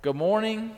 Good morning.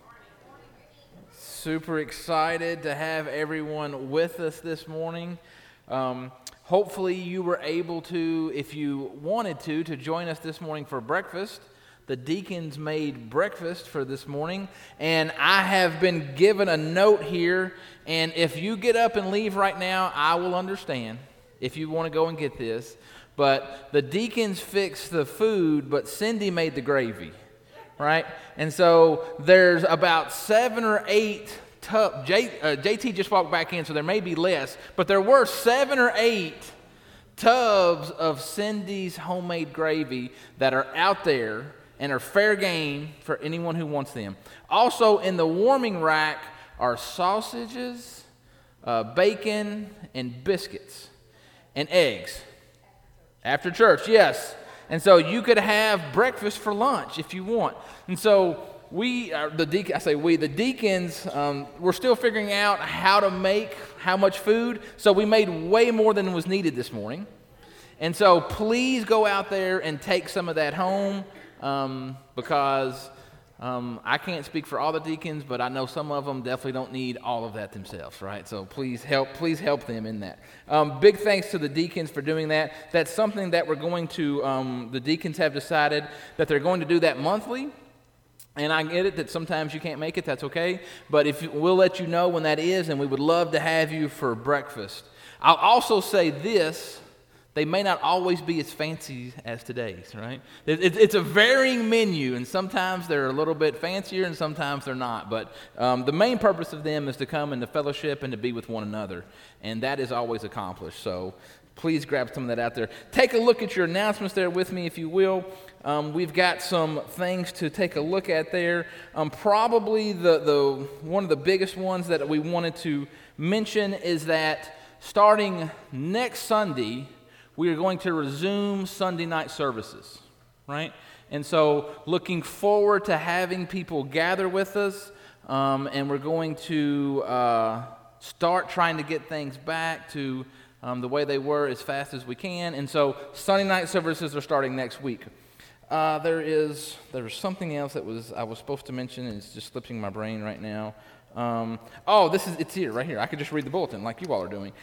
Super excited to have everyone with us this morning. Hopefully you were able to, if you wanted to join us this morning for breakfast. The deacons made breakfast for this morning, and I have been given a note here, and if you get up and leave right now, I will understand if you want to go and get this. But the deacons fixed the food, but Cindy made the gravy, right? And so there's about 7 or 8 tubs. JT just walked back in, so there may be less, but there were 7 or 8 tubs of Cindy's homemade gravy that are out there and are fair game for anyone who wants them. Also in the warming rack are sausages, bacon, and biscuits, and eggs. After church, yes. And so you could have breakfast for lunch if you want. And so the deacons, we're still figuring out how to make how much food. So we made way more than was needed this morning. And so please go out there and take some of that home. Because I can't speak for all the deacons, but I know some of them definitely don't need all of that themselves, right? So please help them in that. Big thanks to the deacons for doing that. That's something that we're going to, the deacons have decided that they're going to do that monthly. And I get it that sometimes you can't make it, that's okay. But we'll let you know when that is, and we would love to have you for breakfast. I'll also say this. They may not always be as fancy as today's, right? It's a varying menu, and sometimes they're a little bit fancier, and sometimes they're not. But the main purpose of them is to come and to fellowship and to be with one another, and that is always accomplished. So please grab some of that out there. Take a look at your announcements there with me, if you will. We've got some things to take a look at there. Probably the one of the biggest ones that we wanted to mention is that starting next Sunday, we are going to resume Sunday night services, right? And so looking forward to having people gather with us, and we're going to start trying to get things back to the way they were as fast as we can. And so Sunday night services are starting next week. There's something else that I was supposed to mention, and it's just slipping my brain right now. It's here, right here. I could just read the bulletin like you all are doing.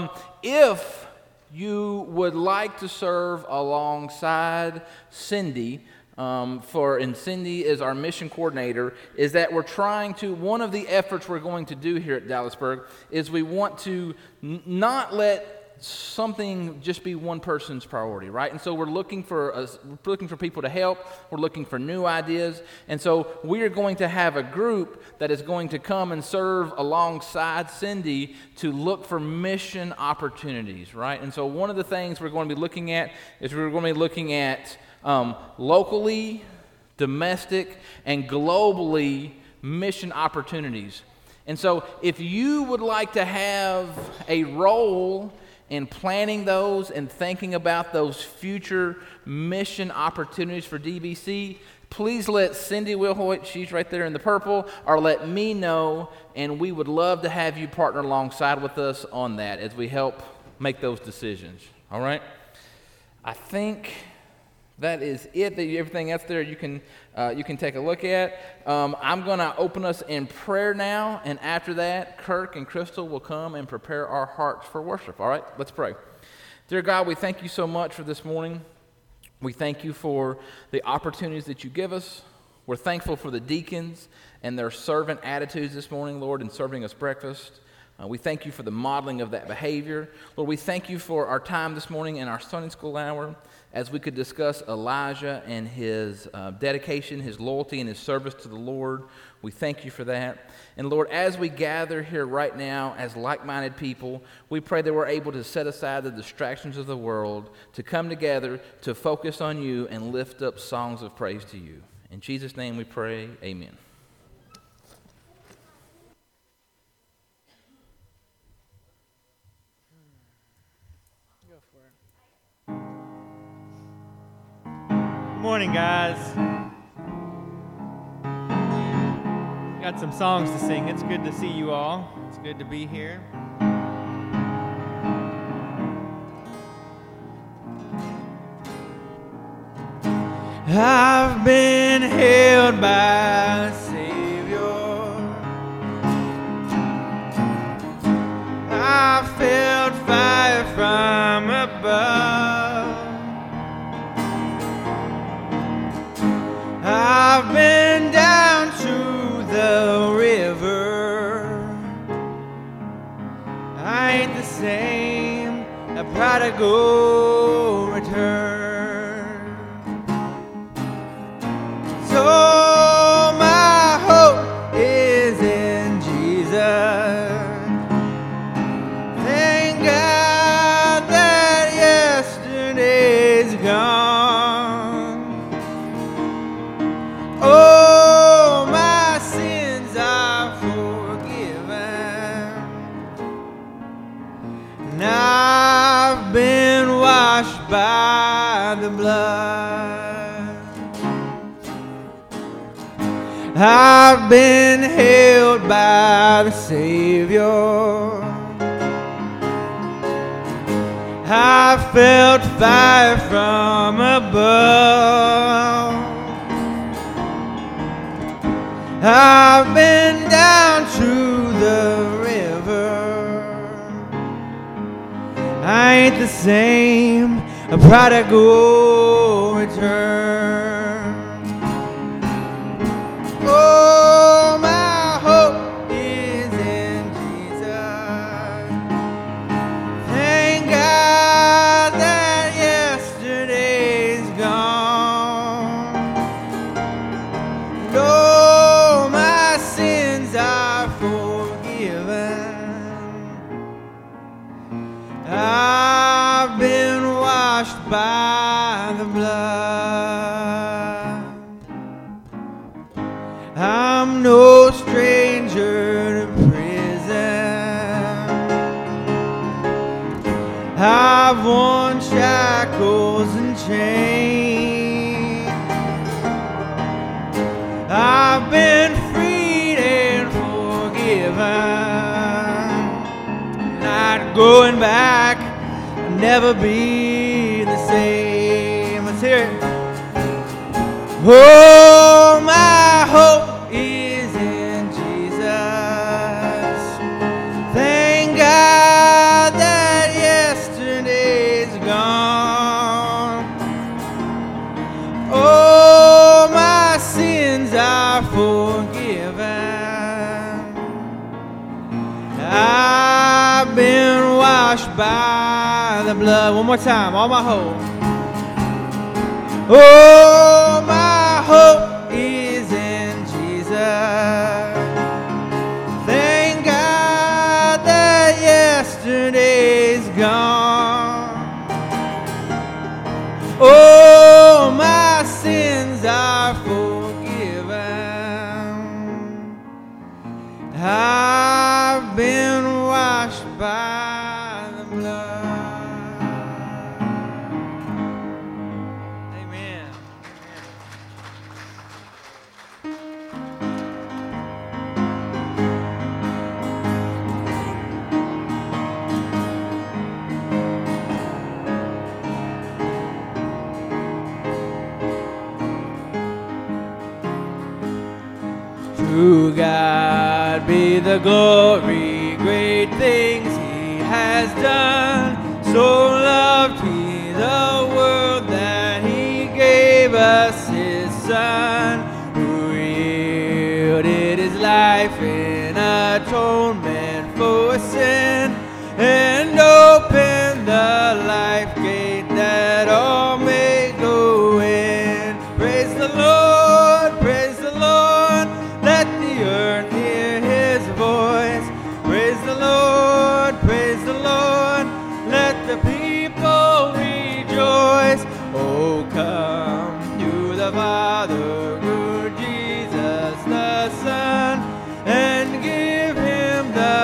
If you would like to serve alongside Cindy, and Cindy is our mission coordinator, is that one of the efforts we're going to do here at Dallasburg is we want to not let something just be one person's priority, right? And so we're looking for people to help. We're looking for new ideas. And so we are going to have a group that is going to come and serve alongside Cindy to look for mission opportunities, right? And so one of the things we're going to be looking at is locally, domestic, and globally mission opportunities. And so if you would like to have a role in planning those and thinking about those future mission opportunities for DBC, please let Cindy Wilhoit, she's right there in the purple, or let me know, and we would love to have you partner alongside with us on that as we help make those decisions. All right? I think that is it. Everything else there you can take a look at. I'm going to open us in prayer now, and after that, Kirk and Crystal will come and prepare our hearts for worship. All right, let's pray. Dear God, we thank you so much for this morning. We thank you for the opportunities that you give us. We're thankful for the deacons and their servant attitudes this morning, Lord, in serving us breakfast. We thank you for the modeling of that behavior. Lord, we thank you for our time this morning in our Sunday school hour as we could discuss Elijah and his dedication, his loyalty, and his service to the Lord. We thank you for that. And Lord, as we gather here right now as like-minded people, we pray that we're able to set aside the distractions of the world, to come together, to focus on you, and lift up songs of praise to you. In Jesus' name we pray, amen. Good morning, guys. Got some songs to sing. It's good to see you all. It's good to be here. I've been held held by the Savior. I felt fire from above. I've been down to the river. I ain't the same, a prodigal return. So my hope is in Jesus. Thank God that yesterday's gone. Oh, my sins are forgiven, and I've been washed by the blood. I've been held by the Savior. I felt fire from above. I've been down to the river. I ain't the same, a prodigal return. Oh, my hope is in Jesus. Thank God that yesterday's gone. Oh, my sins are forgiven. I've been washed by the blood. I'm no stranger to prison. I've worn shackles and chains. I've been freed and forgiven. Not going back, I'll never be the same. Let's hear it. Oh, my hope is in Jesus. Thank God that yesterday's gone. Oh, my sins are forgiven. I've been washed by the blood. One more time, all my hope. Oh, my hope is in Jesus. Thank God that yesterday's gone. Oh, my sins are forgiven. I've been washed by the blood. Amen. To God be the glory, great things He has done. So loved He the world that He gave us His Son, who yielded His life in atonement for sin, and opened the life gate that all may go in. Praise the Lord, praise the Lord. Let the earth hear His voice. Praise the Lord, praise the Lord. Let the people rejoice. Oh, come to the Father, good Jesus the Son, and give Him the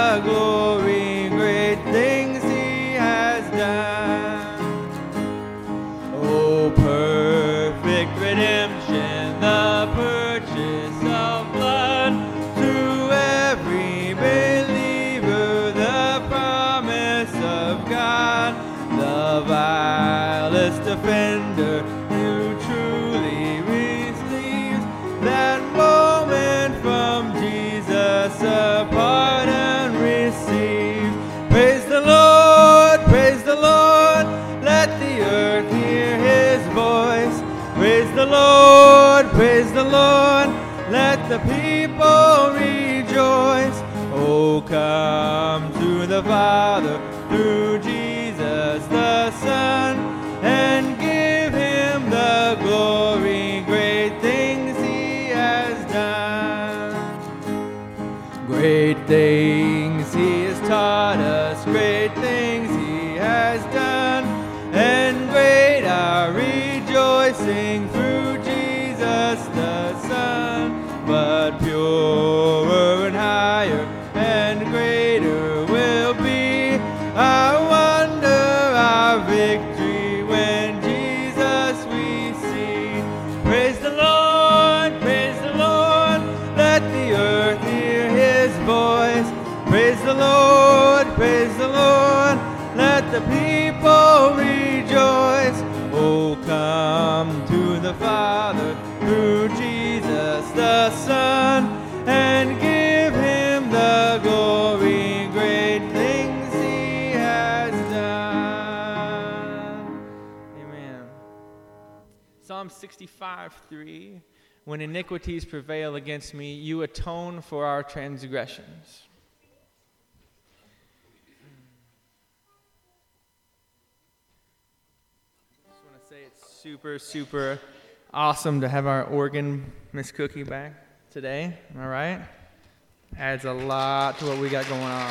let the people rejoice. Oh, come to the Father through Jesus the Son, and give him the glory, great things he has done. Great things he has taught us, great things he has done, and great our rejoicing through Jesus the Son. But purer and higher and greater will be our wonder, our victory, when Jesus we see. Praise the Lord, let the earth hear his voice. Praise the Lord, let the people rejoice. Oh, come to the Father through Jesus the Son, and give him the glory, great things he has done. Amen. Psalm 65:3. When iniquities prevail against me, you atone for our transgressions. I just want to say it's super awesome to have our organ Miss Cookie back today. All right, adds a lot to what we got going on.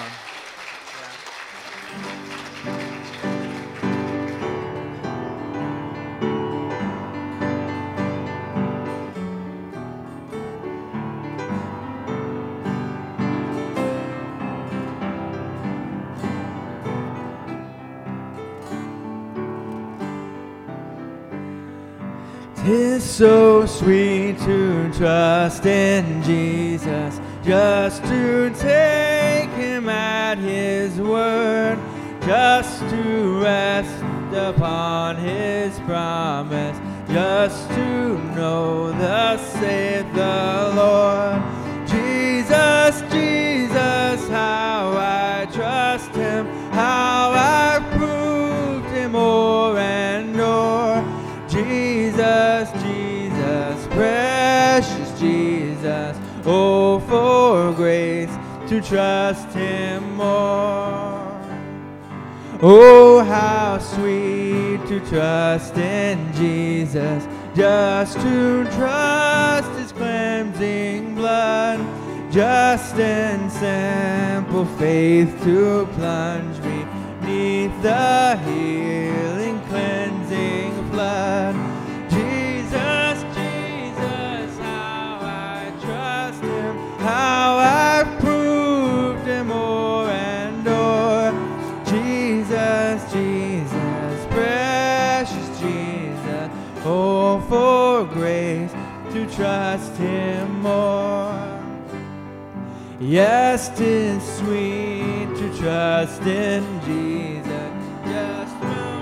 It's so sweet to trust in Jesus, just to take him at his word, just to rest upon his promise, just to know thus saith the Lord. Jesus, Jesus, how I trust him, how I've proved him o'er and o'er. Jesus, Jesus, precious Jesus, oh, for grace to trust him more. Oh, how sweet to trust in Jesus, just to trust his cleansing blood, just in simple faith to plunge me neath the healing cleansing flood. Jesus, Jesus, how I trust him, how I've proved him o'er and o'er. Jesus, Jesus, precious Jesus, oh, for grace to trust him more. Yes, 'tis sweet to trust in Jesus, just from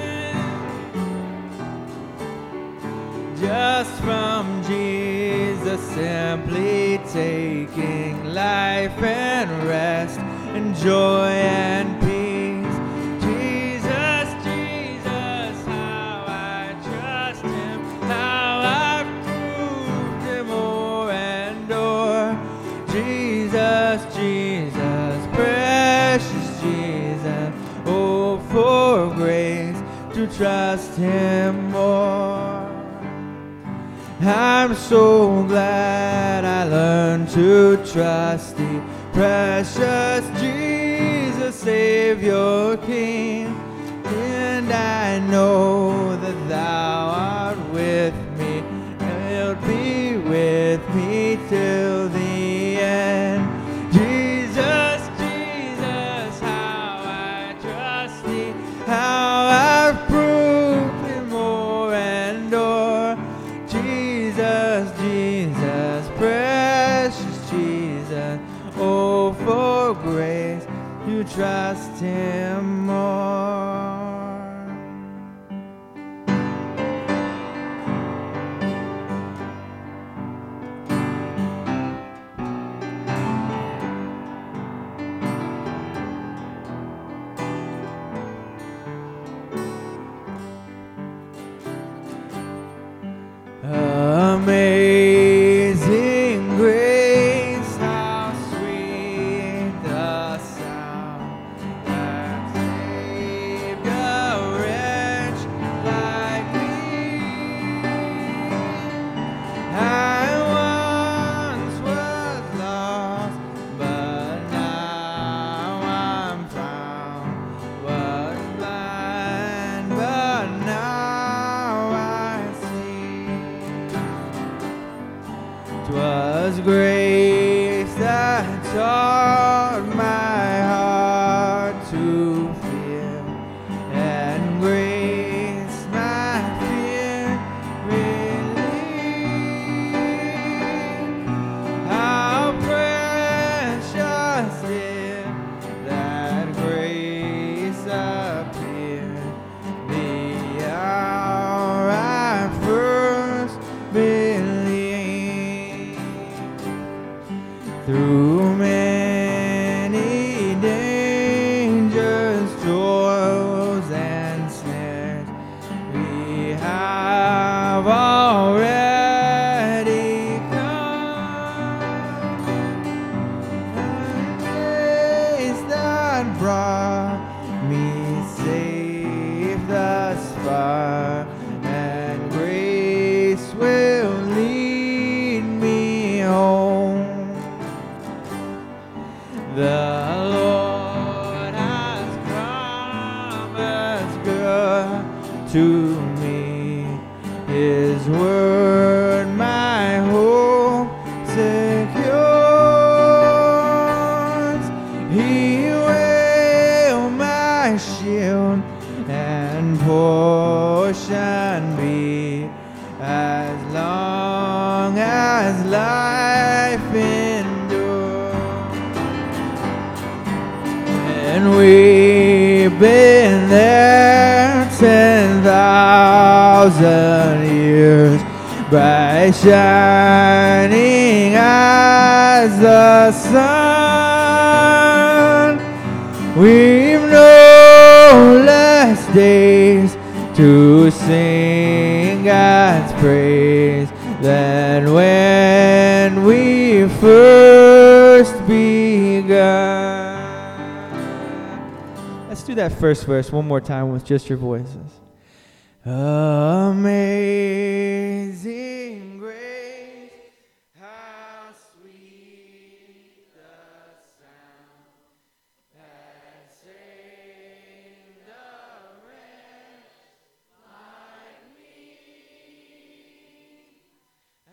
sin, just from Jesus, simply taking life and rest and joy and peace. Jesus, Jesus, how I trust him, how I've proved him o'er and o'er. Jesus, Jesus, precious Jesus, oh, for grace to trust him more. I'm so glad I learned to trust thee, precious Jesus, Savior, King. And I know that thou art with me, and wilt be with me till the end. Jesus, Jesus, how I trust thee, how I've proved him o'er and o'er. Jesus, Jesus, precious Jesus, oh, for grace to trust him more. Amazing 'Twas grace that taught my heart to fear, and grace my fear relieved. How precious did that grace appear the hour I first believed. Through many dangers, toils, and snares, we have already come. The grace that brought me safe thus far, and grace will lead me home. The Lord has promised good to me. His word my hope secures. He will my shield and portion be, as long as life endures. And we've been there 10,000 years, bright shining as the sun. We've no less days to sing God's praise than when we first begun. Let's do that first verse one more time with just your voices. Amazing grace, how sweet the sound that saved a wretch like me. I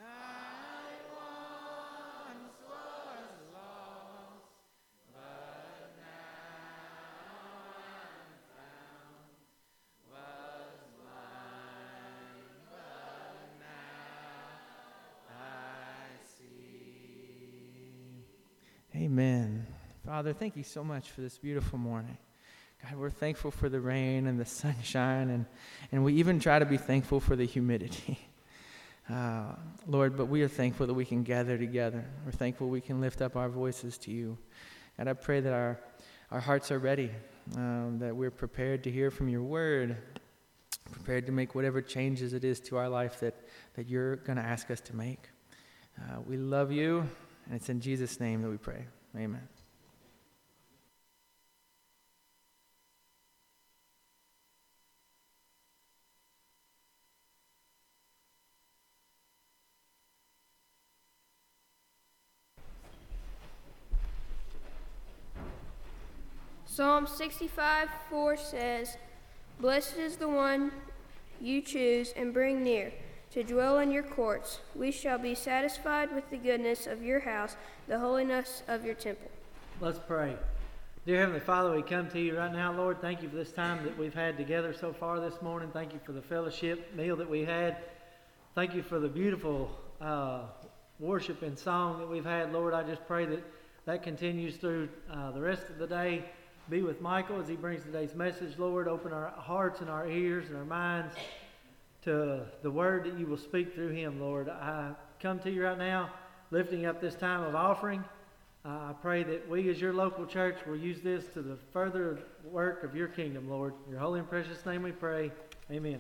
once was lost, but now I'm found. Was blind, but now I see. Amen. Father, thank you so much for this beautiful morning. God, we're thankful for the rain and the sunshine, and we even try to be thankful for the humidity. Lord, but we are thankful that we can gather together. We're thankful we can lift up our voices to you. And I pray that our hearts are ready, that we're prepared to hear from your word, prepared to make whatever changes it is to our life that you're going to ask us to make. We love you, and it's in Jesus' name that we pray. Amen. Psalm 65:4 says, "Blessed is the one you choose and bring near to dwell in your courts. We shall be satisfied with the goodness of your house, the holiness of your temple." Let's pray. Dear Heavenly Father, we come to you right now, Lord. Thank you for this time that we've had together so far this morning. Thank you for the fellowship meal that we had. Thank you for the beautiful worship and song that we've had, Lord. I just pray that continues through the rest of the day. Be with Michael as he brings today's message, Lord. Open our hearts and our ears and our minds to the word that you will speak through him, Lord. I come to you right now, lifting up this time of offering. I pray that we as your local church will use this to the further work of your kingdom, Lord. In your holy and precious name we pray. Amen.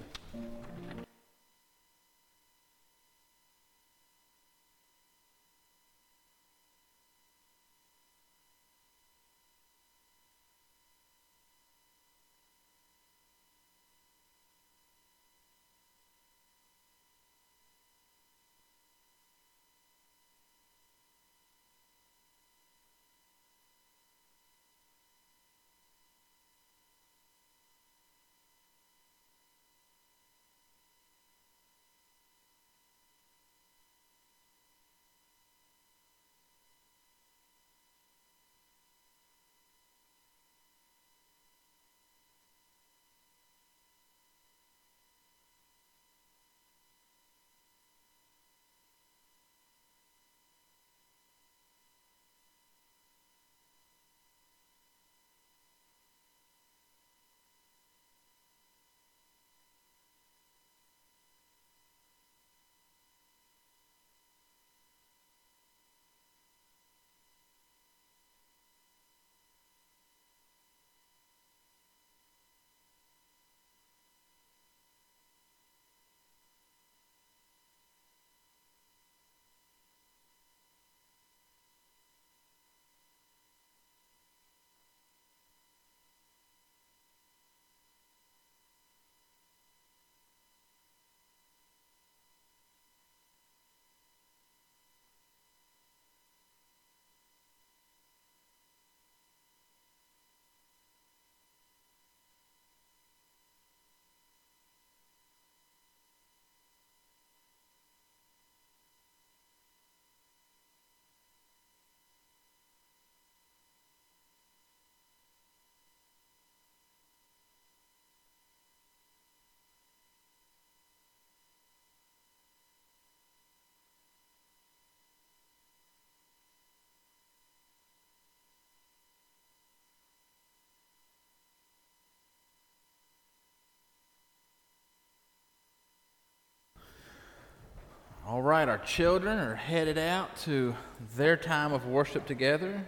right, our children are headed out to their time of worship together.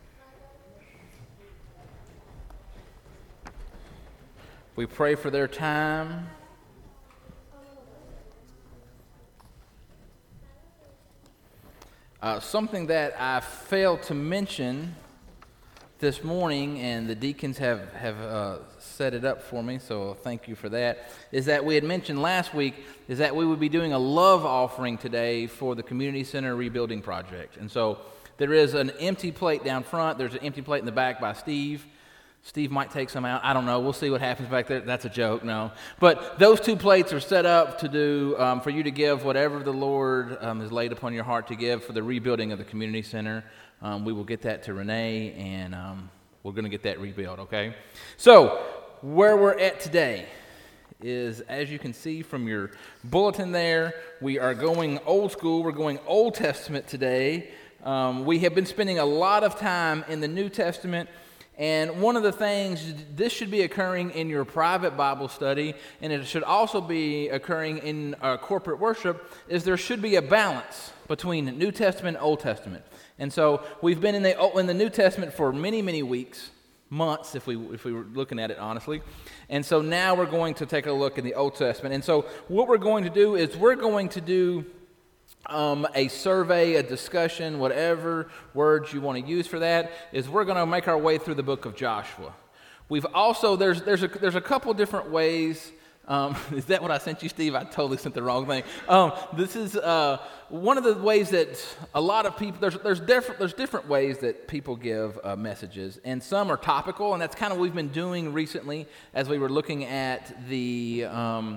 We pray for their time. Something that I failed to mention this morning, and the deacons have set it up for me, so thank you for that, is that we had mentioned last week is that we would be doing a love offering today for the Community Center Rebuilding Project. And so there is an empty plate down front. There's an empty plate in the back by Steve. Steve might take some out. I don't know. We'll see what happens back there. That's a joke, no. But those two plates are set up to do, for you to give whatever the Lord has laid upon your heart to give for the rebuilding of the community center. We will get that to Renee, and we're going to get that rebuilt, okay? So, where we're at today is, as you can see from your bulletin there, we are going old school. We're going Old Testament today. We have been spending a lot of time in the New Testament. And one of the things, this should be occurring in your private Bible study, and it should also be occurring in corporate worship, is there should be a balance between New Testament and Old Testament. And so we've been in the New Testament for many, many weeks, months, if we were looking at it honestly. And so now we're going to take a look in the Old Testament. And so what we're going to do is we're going to do a survey, a discussion, whatever words you want to use for that, is we're going to make our way through the book of Joshua. We've also, there's a couple different ways. Is that what I sent you, Steve? I totally sent the wrong thing. This is one of the ways that a lot of people, there's different ways that people give messages, and some are topical, and that's kind of what we've been doing recently as we were looking at the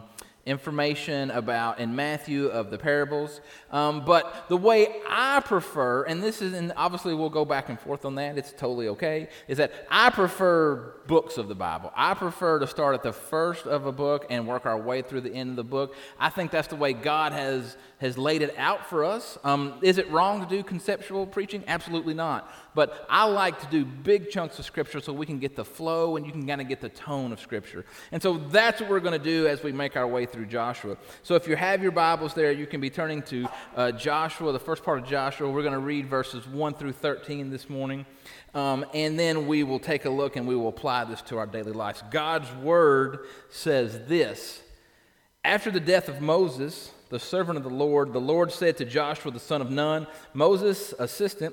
information about in Matthew of the parables, but the way I prefer, and this is, and obviously we'll go back and forth on that, it's totally okay, is that I prefer books of the Bible. I prefer to start at the first of a book and work our way through the end of the book. I think that's the way God has laid it out for us. Is it wrong to do conceptual preaching? Absolutely not. But I like to do big chunks of Scripture so we can get the flow and you can kind of get the tone of Scripture. And so that's what we're going to do as we make our way through Joshua. So if you have your Bibles there, you can be turning to Joshua, the first part of Joshua. We're going to read verses 1 through 13 this morning. And then we will take a look and we will apply this to our daily lives. God's Word says this: After the death of Moses, the servant of the Lord said to Joshua the son of Nun, Moses' assistant,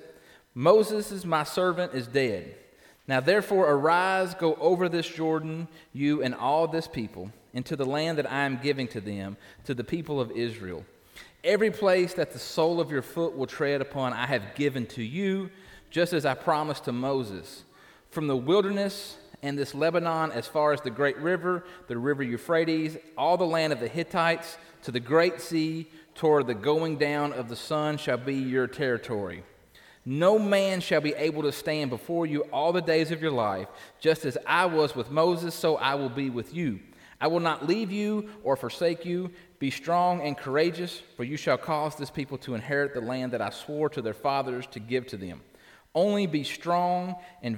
Moses, my servant, is dead. Now therefore arise, go over this Jordan, you and all this people, into the land that I am giving to them, to the people of Israel. Every place that the sole of your foot will tread upon I have given to you, just as I promised to Moses. From the wilderness and this Lebanon as far as the great river, the river Euphrates, all the land of the Hittites, to the great sea, toward the going down of the sun shall be your territory. No man shall be able to stand before you all the days of your life. Just as I was with Moses, so I will be with you. I will not leave you or forsake you. Be strong and courageous, for you shall cause this people to inherit the land that I swore to their fathers to give to them. Only be strong and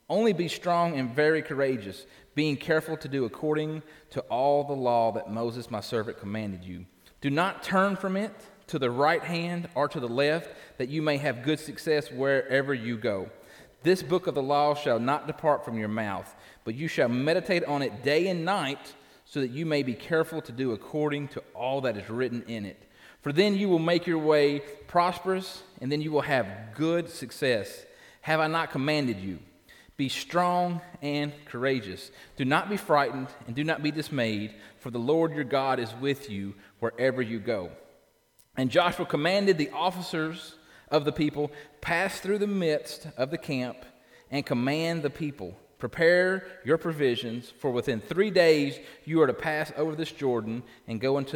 very courageous, being careful to do according to all the law that Moses my servant commanded you. Do not turn from it to the right hand or to the left, that you may have good success wherever you go. This book of the law shall not depart from your mouth, but you shall meditate on it day and night, so that you may be careful to do according to all that is written in it. For then you will make your way prosperous, and then you will have good success. Have I not commanded you? Be strong and courageous. Do not be frightened, and do not be dismayed, for the Lord your God is with you wherever you go. And Joshua commanded the officers of the people, pass through the midst of the camp and command the people, prepare your provisions, for within 3 days you are to pass over this Jordan and go in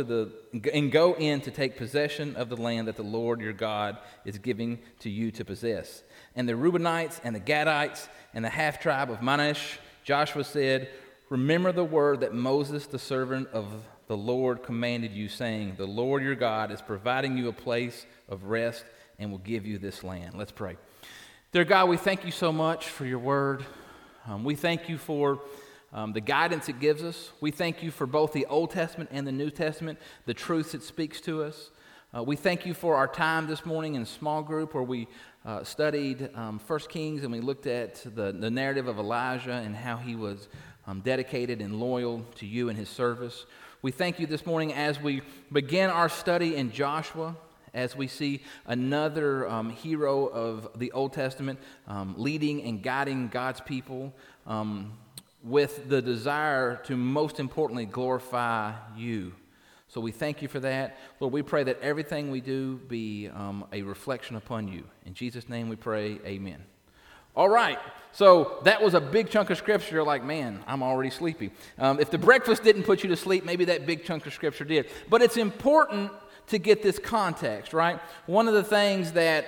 to take possession of the land that the Lord your God is giving to you to possess. And the Reubenites and the Gadites and the half-tribe of Manasseh, Joshua said, remember the word that Moses, the servant of the Lord, commanded you, saying, the Lord your God is providing you a place of rest and will give you this land. Let's pray. Dear God, we thank you so much for your word. We thank you for the guidance it gives us. We thank you for both the Old Testament and the New Testament, the truths it speaks to us. We thank you for our time this morning in small group where we studied 1 Kings, and we looked at the narrative of Elijah and how he was dedicated and loyal to you and his service. We thank you this morning as we begin our study in Joshua, as we see another hero of the Old Testament leading and guiding God's people with the desire to most importantly glorify you. So we thank you for that. Lord, we pray that everything we do be a reflection upon you. In Jesus' name we pray, amen. All right, so that was a big chunk of scripture. You're like, man, I'm already sleepy. If the breakfast didn't put you to sleep, maybe that big chunk of scripture did. But it's important to get this context, right? One of the things that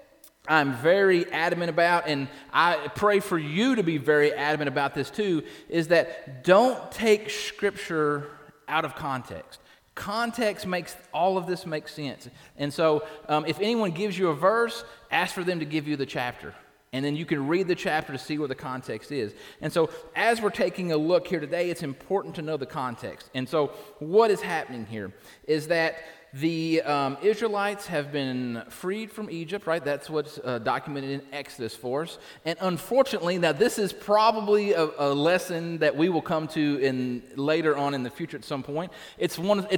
I'm very adamant about, and I pray for you to be very adamant about this too, is that don't take scripture out of context. Context makes all of this make sense. And so if anyone gives you a verse, ask for them to give you the chapter. And then you can read the chapter to see what the context is. And so as we're taking a look here today, it's important to know the context. And so what is happening here is that the Israelites have been freed from Egypt, right? That's what's documented in Exodus for us. And unfortunately, now this is probably a lesson that we will come to later on in the future at some point. It's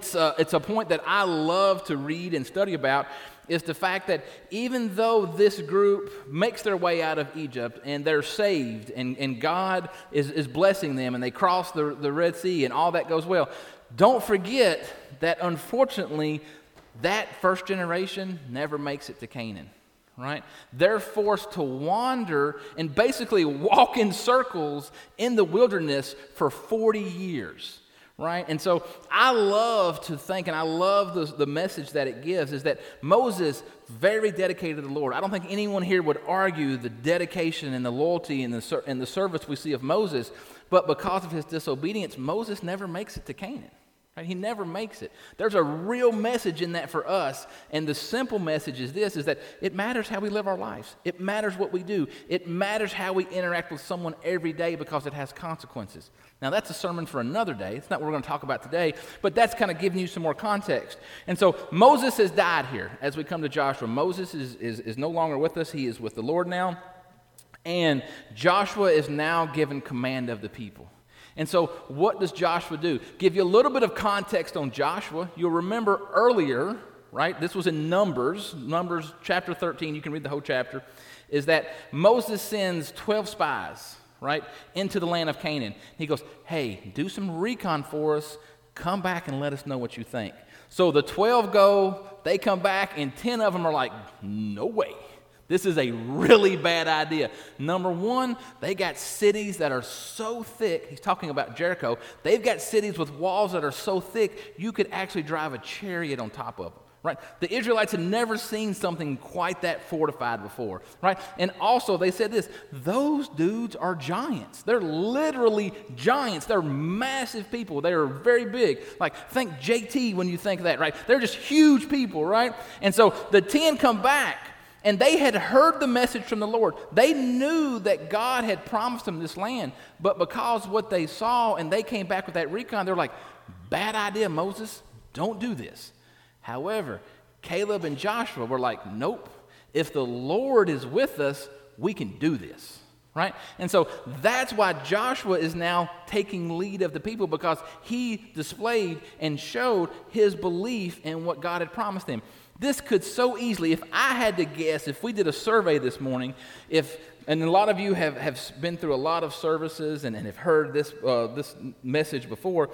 a point that I love to read and study about, is the fact that even though this group makes their way out of Egypt and they're saved and God is blessing them and they cross the Red Sea and all that goes well, don't forget that unfortunately that first generation never makes it to Canaan, right? They're forced to wander and basically walk in circles in the wilderness for 40 years. Right? And so I love to think, and I love the message that it gives, is that Moses, very dedicated to the Lord. I don't think anyone here would argue the dedication and the loyalty and the service we see of Moses, but because of his disobedience, Moses never makes it to Canaan. Right? He never makes it. There's a real message in that for us, and the simple message is this, is that it matters how we live our lives. It matters what we do. It matters how we interact with someone every day because it has consequences. Now, that's a sermon for another day. It's not what we're going to talk about today, but that's kind of giving you some more context. And so Moses has died here as we come to Joshua. Moses is no longer with us. He is with the Lord now, and Joshua is now given command of the people. And so what does Joshua do? Give you a little bit of context on Joshua. You'll remember earlier, right? This was in Numbers chapter 13. You can read the whole chapter. Is that Moses sends 12 spies, right, into the land of Canaan. He goes, hey, do some recon for us. Come back and let us know what you think. So the 12 go, they come back, and 10 of them are like, no way. This is a really bad idea. Number one, they got cities that are so thick. He's talking about Jericho. They've got cities with walls that are so thick, you could actually drive a chariot on top of them. Right? The Israelites had never seen something quite that fortified before, right? And also they said this, those dudes are giants. They're literally giants. They're massive people. They are very big. Like, think JT when you think of that, right? They're just huge people, right? And so the 10 come back, and they had heard the message from the Lord. They knew that God had promised them this land, but because what they saw and they came back with that recon, they're like, bad idea, Moses, don't do this. However, Caleb and Joshua were like, nope, if the Lord is with us, we can do this, right? And so that's why Joshua is now taking lead of the people, because he displayed and showed his belief in what God had promised them. This could so easily, if I had to guess, if we did a survey this morning, and a lot of you have been through a lot of services and have heard this message before,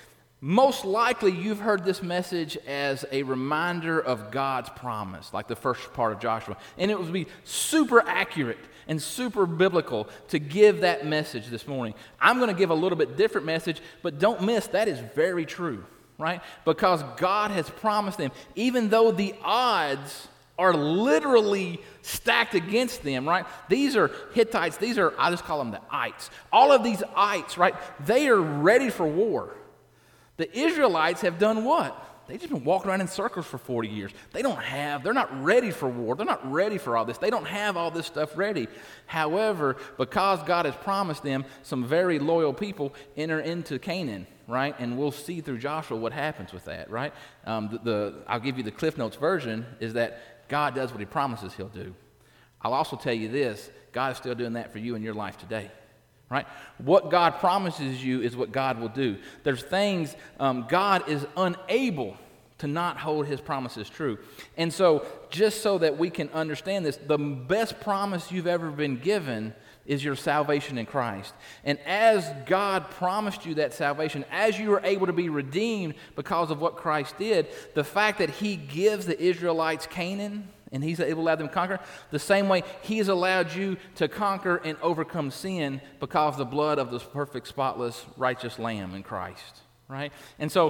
most likely you've heard this message as a reminder of God's promise, like the first part of Joshua. And it would be super accurate and super biblical to give that message this morning. I'm going to give a little bit different message, but don't miss, that is very true, right? Because God has promised them, even though the odds are literally stacked against them, right? These are Hittites. These are, I just call them the ites. All of these ites, right? They are ready for war. The Israelites have done what? They've just been walking around in circles for 40 years. They're not ready for war. They're not ready for all this. They don't have all this stuff ready. However, because God has promised them, some very loyal people enter into Canaan, right? And we'll see through Joshua what happens with that, right? I'll give you the Cliff Notes version, is that God does what he promises he'll do. I'll also tell you this, God is still doing that for you in your life today. Right? What God promises you is what God will do. There's things God is unable to not hold his promises true. And so, just so that we can understand this, the best promise you've ever been given is your salvation in Christ. And as God promised you that salvation, as you were able to be redeemed because of what Christ did, the fact that he gives the Israelites Canaan, and he's able to allow them to conquer, the same way he has allowed you to conquer and overcome sin because of the blood of this perfect, spotless, righteous Lamb in Christ, right? And so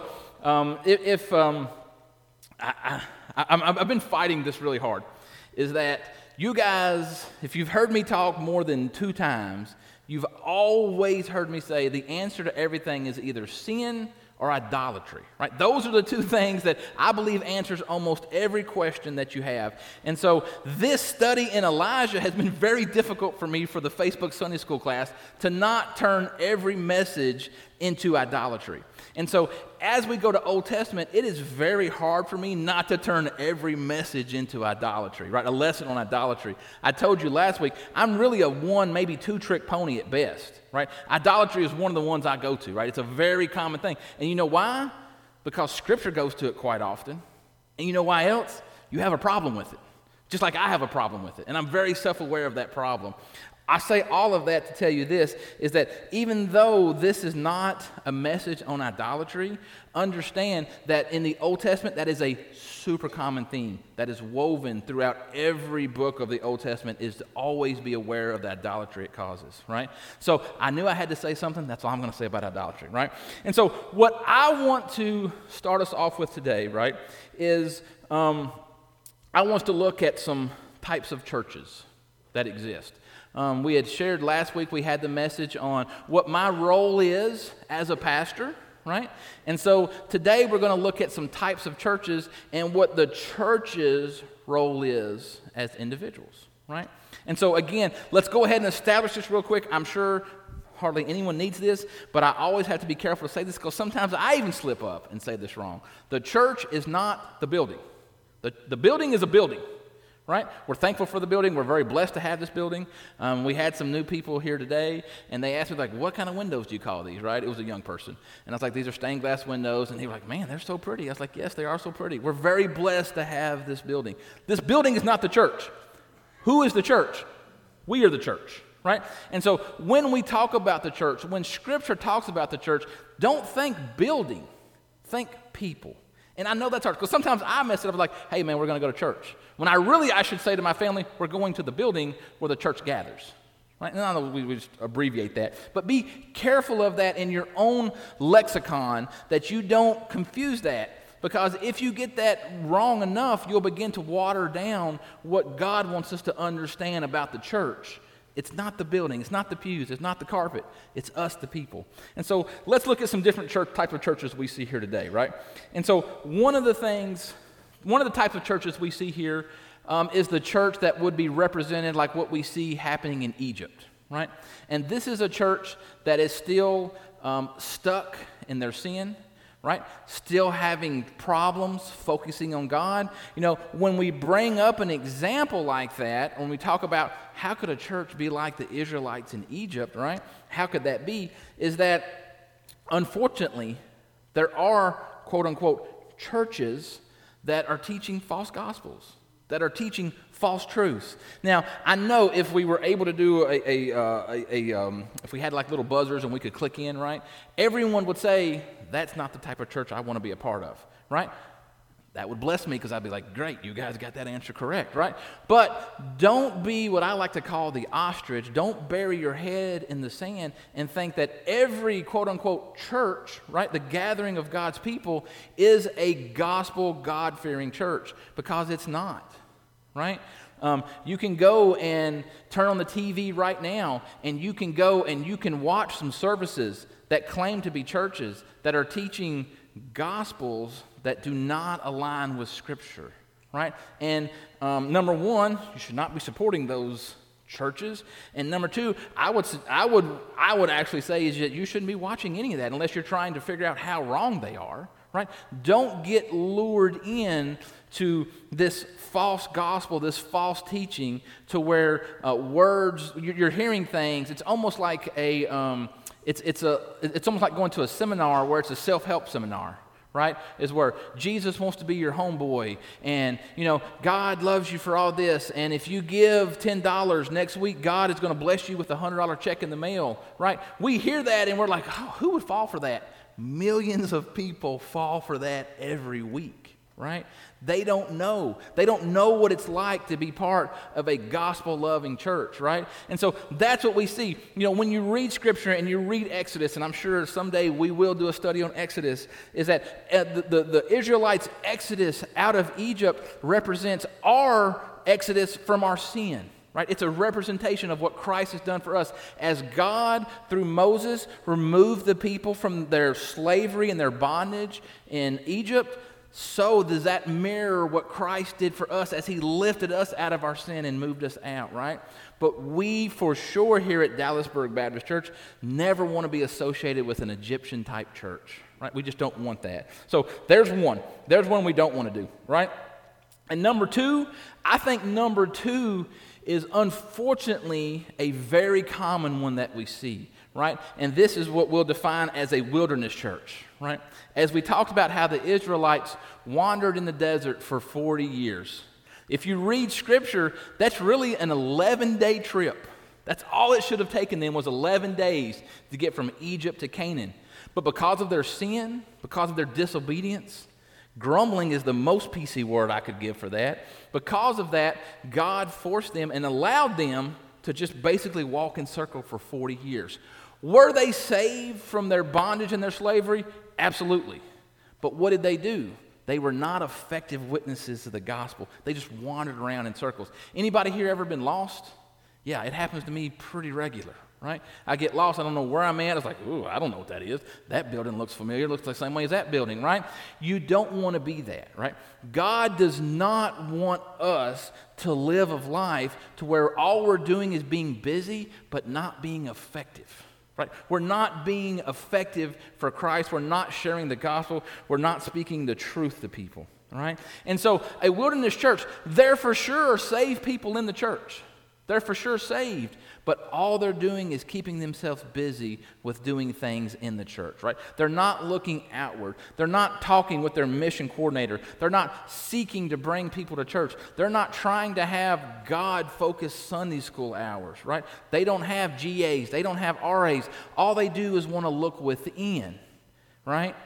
I've been fighting this really hard, is that you guys, if you've heard me talk more than 2 times, you've always heard me say the answer to everything is either sin or idolatry, right? Those are the 2 things that I believe answers almost every question that you have. And so this study in Elijah has been very difficult for me for the Facebook Sunday School class to not turn every message into idolatry. And so as we go to Old Testament, it is very hard for me not to turn every message into idolatry, right? A lesson on idolatry. I told you last week, I'm really a 1, maybe 2 trick pony at best, right? Idolatry is one of the ones I go to, right? It's a very common thing. And you know why? Because Scripture goes to it quite often. And you know why else? You have a problem with it. Just like I have a problem with it. And I'm very self-aware of that problem. I say all of that to tell you this, is that even though this is not a message on idolatry, understand that in the Old Testament, that is a super common theme that is woven throughout every book of the Old Testament, is to always be aware of the idolatry it causes, right? So I knew I had to say something. That's all I'm going to say about idolatry, right? And so what I want to start us off with today, right, is I want us to look at some types of churches that exist. We had shared last week, we had the message on what my role is as a pastor, right? And so today we're going to look at some types of churches and what the church's role is as individuals, right? And so again, let's go ahead and establish this real quick. I'm sure hardly anyone needs this, but I always have to be careful to say this because sometimes I even slip up and say this wrong. The church is not the building. The building is a building. Right? We're thankful for the building. We're very blessed to have this building. We had some new people here today, and they asked me, like, what kind of windows do you call these, right? It was a young person. And I was like, these are stained glass windows. And they were like, man, they're so pretty. I was like, yes, they are so pretty. We're very blessed to have this building. This building is not the church. Who is the church? We are the church, right? And so when we talk about the church, when Scripture talks about the church, don't think building. Think people. And I know that's hard, because sometimes I mess it up like, hey, man, we're going to go to church. When I should say to my family, we're going to the building where the church gathers. Right? And I know we just abbreviate that. But be careful of that in your own lexicon, that you don't confuse that. Because if you get that wrong enough, you'll begin to water down what God wants us to understand about the church. It's not the building, it's not the pews, it's not the carpet, it's us, the people. And so let's look at some different types of churches we see here today, right? And so one of the types of churches we see here is the church that would be represented like what we see happening in Egypt, right? And this is a church that is still stuck in their sin, right? Still having problems focusing on God. You know, when we bring up an example like that, when we talk about how could a church be like the Israelites in Egypt, right? How could that be? Is that, unfortunately, there are, quote unquote, churches that are teaching false gospels, that are teaching false truths. Now, I know if we were able to do if we had like little buzzers and we could click in, right? Everyone would say, that's not the type of church I want to be a part of, right? That would bless me because I'd be like, great, you guys got that answer correct, right? But don't be what I like to call the ostrich. Don't bury your head in the sand and think that every quote-unquote church, right, the gathering of God's people, is a gospel, God-fearing church, because it's not, right? You can go and turn on the TV right now, and you can go and you can watch some services that claim to be churches that are teaching gospels that do not align with Scripture, right? And number one, you should not be supporting those churches. And number two, I would actually say is that you shouldn't be watching any of that unless you're trying to figure out how wrong they are, right? Don't get lured in to this false gospel, this false teaching, to where words, you're hearing things. It's almost like it's almost like going to a seminar where it's a self-help seminar, right? Is where Jesus wants to be your homeboy, and God loves you for all this, and if you give $10 next week, God is going to bless you with a $100 check in the mail, right? We hear that and we're like, oh, who would fall for that? Millions of people fall for that every week, right? They don't know. They don't know what it's like to be part of a gospel-loving church, right? And so that's what we see. When you read Scripture and you read Exodus, and I'm sure someday we will do a study on Exodus, is that the Israelites' exodus out of Egypt represents our exodus from our sin. Right? It's a representation of what Christ has done for us. As God, through Moses, removed the people from their slavery and their bondage in Egypt, so does that mirror what Christ did for us as he lifted us out of our sin and moved us out, right? But we, for sure, here at Dallasburg Baptist Church, never want to be associated with an Egyptian-type church, right? We just don't want that. So there's one. There's one we don't want to do, right? And number two, I think number two is unfortunately a very common one that we see, right? And this is what we'll define as a wilderness church, right? As we talked about how the Israelites wandered in the desert for 40 years. If you read Scripture, that's really an 11-day trip. That's all it should have taken them, was 11 days to get from Egypt to Canaan. But because of their sin, because of their disobedience, grumbling is the most PC word I could give for that. Because of that, God forced them and allowed them to just basically walk in circle for 40 years. Were they saved from their bondage and their slavery? Absolutely. But what did they do? They were not effective witnesses of the gospel. They just wandered around in circles. Anybody here ever been lost? Yeah, it happens to me pretty regular. Right? I get lost. I don't know where I'm at. It's like, ooh, I don't know what that is. That building looks familiar. It looks the same way as that building, right? You don't want to be that, right? God does not want us to live a life to where all we're doing is being busy but not being effective, right? We're not being effective for Christ. We're not sharing the gospel. We're not speaking the truth to people, right? And so a wilderness church, there for sure are saved people in the church. They're for sure saved, but all they're doing is keeping themselves busy with doing things in the church, right? They're not looking outward. They're not talking with their mission coordinator. They're not seeking to bring people to church. They're not trying to have God-focused Sunday school hours, right? They don't have GAs. They don't have RAs. All they do is want to look within, right?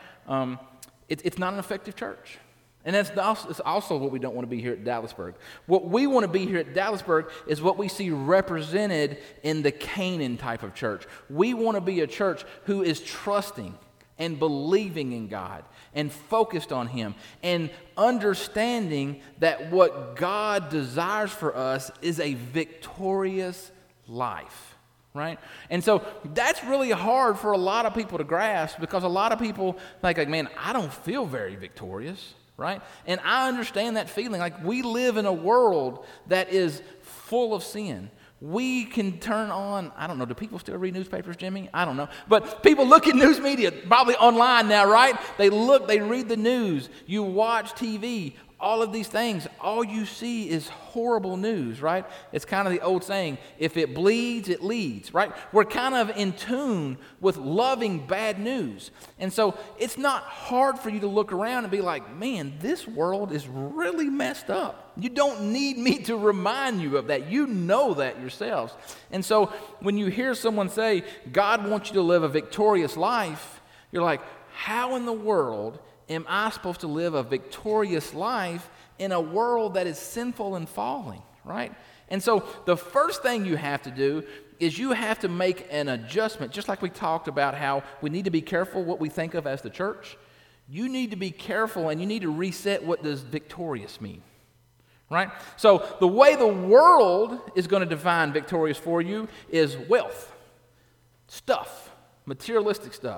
It's not an effective church. And that's also what we don't want to be here at Dallasburg. What we want to be here at Dallasburg is what we see represented in the Canaan type of church. We want to be a church who is trusting and believing in God and focused on Him and understanding that what God desires for us is a victorious life. Right? And so that's really hard for a lot of people to grasp, because a lot of people think, like, man, I don't feel very victorious. Right? And I understand that feeling. Like, we live in a world that is full of sin. We can turn on, I don't know, do people still read newspapers, Jimmy? I don't know. But people look at news media, probably online now, right? They read the news, you watch TV, all of these things. All you see is horrible news, right? It's kind of the old saying, if it bleeds, it leads, right? We're kind of in tune with loving bad news. And so it's not hard for you to look around and be like, man, this world is really messed up. You don't need me to remind you of that. You know that yourselves. And so when you hear someone say, God wants you to live a victorious life, you're like, how in the world am I supposed to live a victorious life in a world that is sinful and falling, right? And so the first thing you have to do is you have to make an adjustment, just like we talked about how we need to be careful what we think of as the church. You need to be careful and you need to reset what does victorious mean, right? So the way the world is going to define victorious for you is wealth, stuff, materialistic stuff.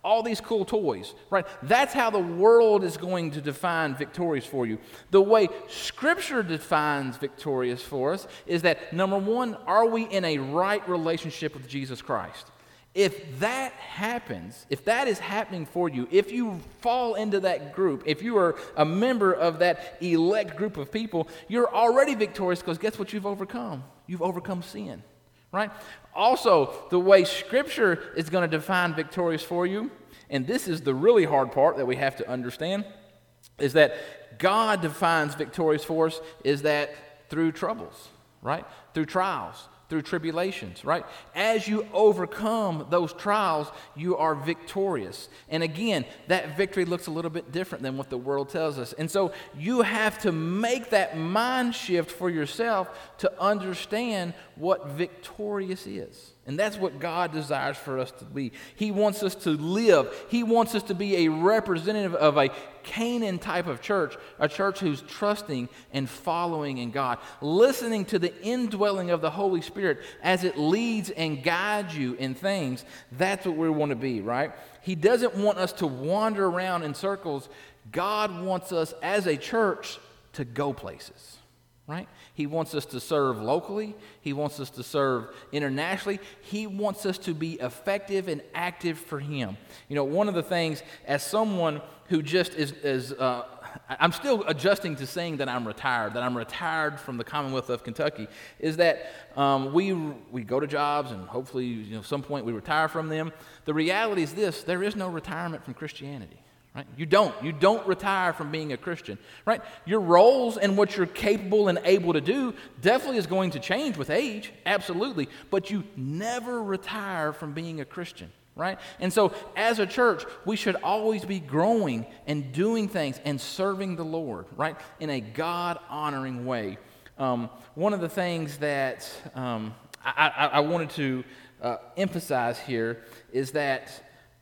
all these cool toys, right? That's how the world is going to define victorious for you. The way Scripture defines victorious for us is that, number one, are we in a right relationship with Jesus Christ? If that happens, if that is happening for you, if you fall into that group, if you are a member of that elect group of people, you're already victorious because guess what you've overcome? You've overcome sin, right? Also, the way Scripture is going to define victorious for you, and this is the really hard part that we have to understand, is that God defines victorious for us is that through troubles, right? Through trials, through tribulations, right? As you overcome those trials, you are victorious. And again, that victory looks a little bit different than what the world tells us. And so you have to make that mind shift for yourself to understand what victorious is. And that's what God desires for us to be. He wants us to live. He wants us to be a representative of a Canaan type of church, a church who's trusting and following in God, listening to the indwelling of the Holy Spirit as it leads and guides you in things. That's what we want to be, right? He doesn't want us to wander around in circles. God wants us as a church to go places, right? He wants us to serve locally. He wants us to serve internationally. He wants us to be effective and active for Him. You know, one of the things, as someone who just is I'm still adjusting to saying that I'm retired from the Commonwealth of Kentucky, is that we go to jobs and hopefully, at some point we retire from them. The reality is this: there is no retirement from Christianity. Right? You don't retire from being a Christian, right? Your roles and what you're capable and able to do definitely is going to change with age, absolutely, but you never retire from being a Christian, right? And so as a church, we should always be growing and doing things and serving the Lord, right, in a God-honoring way. One of the things that I wanted to emphasize here is that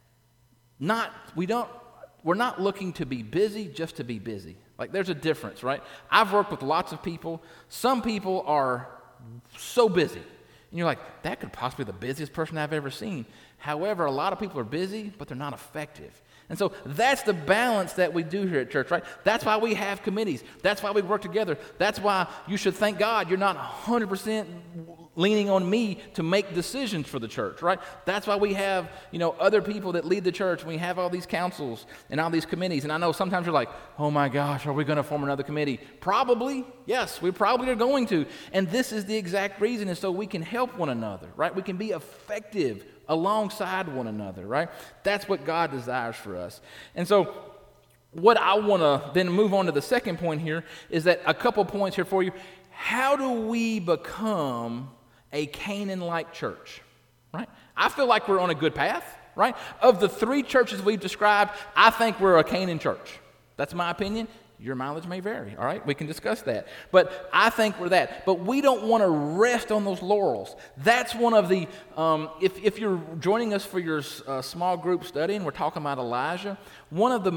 we're not looking to be busy just to be busy. Like, there's a difference, right? I've worked with lots of people. Some people are so busy. And you're like, that could possibly be the busiest person I've ever seen. However, a lot of people are busy, but they're not effective. And so that's the balance that we do here at church, right? That's why we have committees. That's why we work together. That's why you should thank God you're not 100% leaning on me to make decisions for the church, right? That's why we have, other people that lead the church. We have all these councils and all these committees. And I know sometimes you're like, oh my gosh, are we going to form another committee? Probably, yes, we probably are going to. And this is the exact reason, is so we can help one another, right? We can be effective alongside one another, right? That's what God desires for us. And so what I want to then move on to the second point here is that a couple points here for you. How do we become a Canaan-like church, right? I feel like we're on a good path, right? Of the three churches we've described, I think we're a Canaan church. That's my opinion. Your mileage may vary, all right? We can discuss that. But I think we're that. But we don't want to rest on those laurels. That's one of the, if you're joining us for your small group study, and we're talking about Elijah, one of the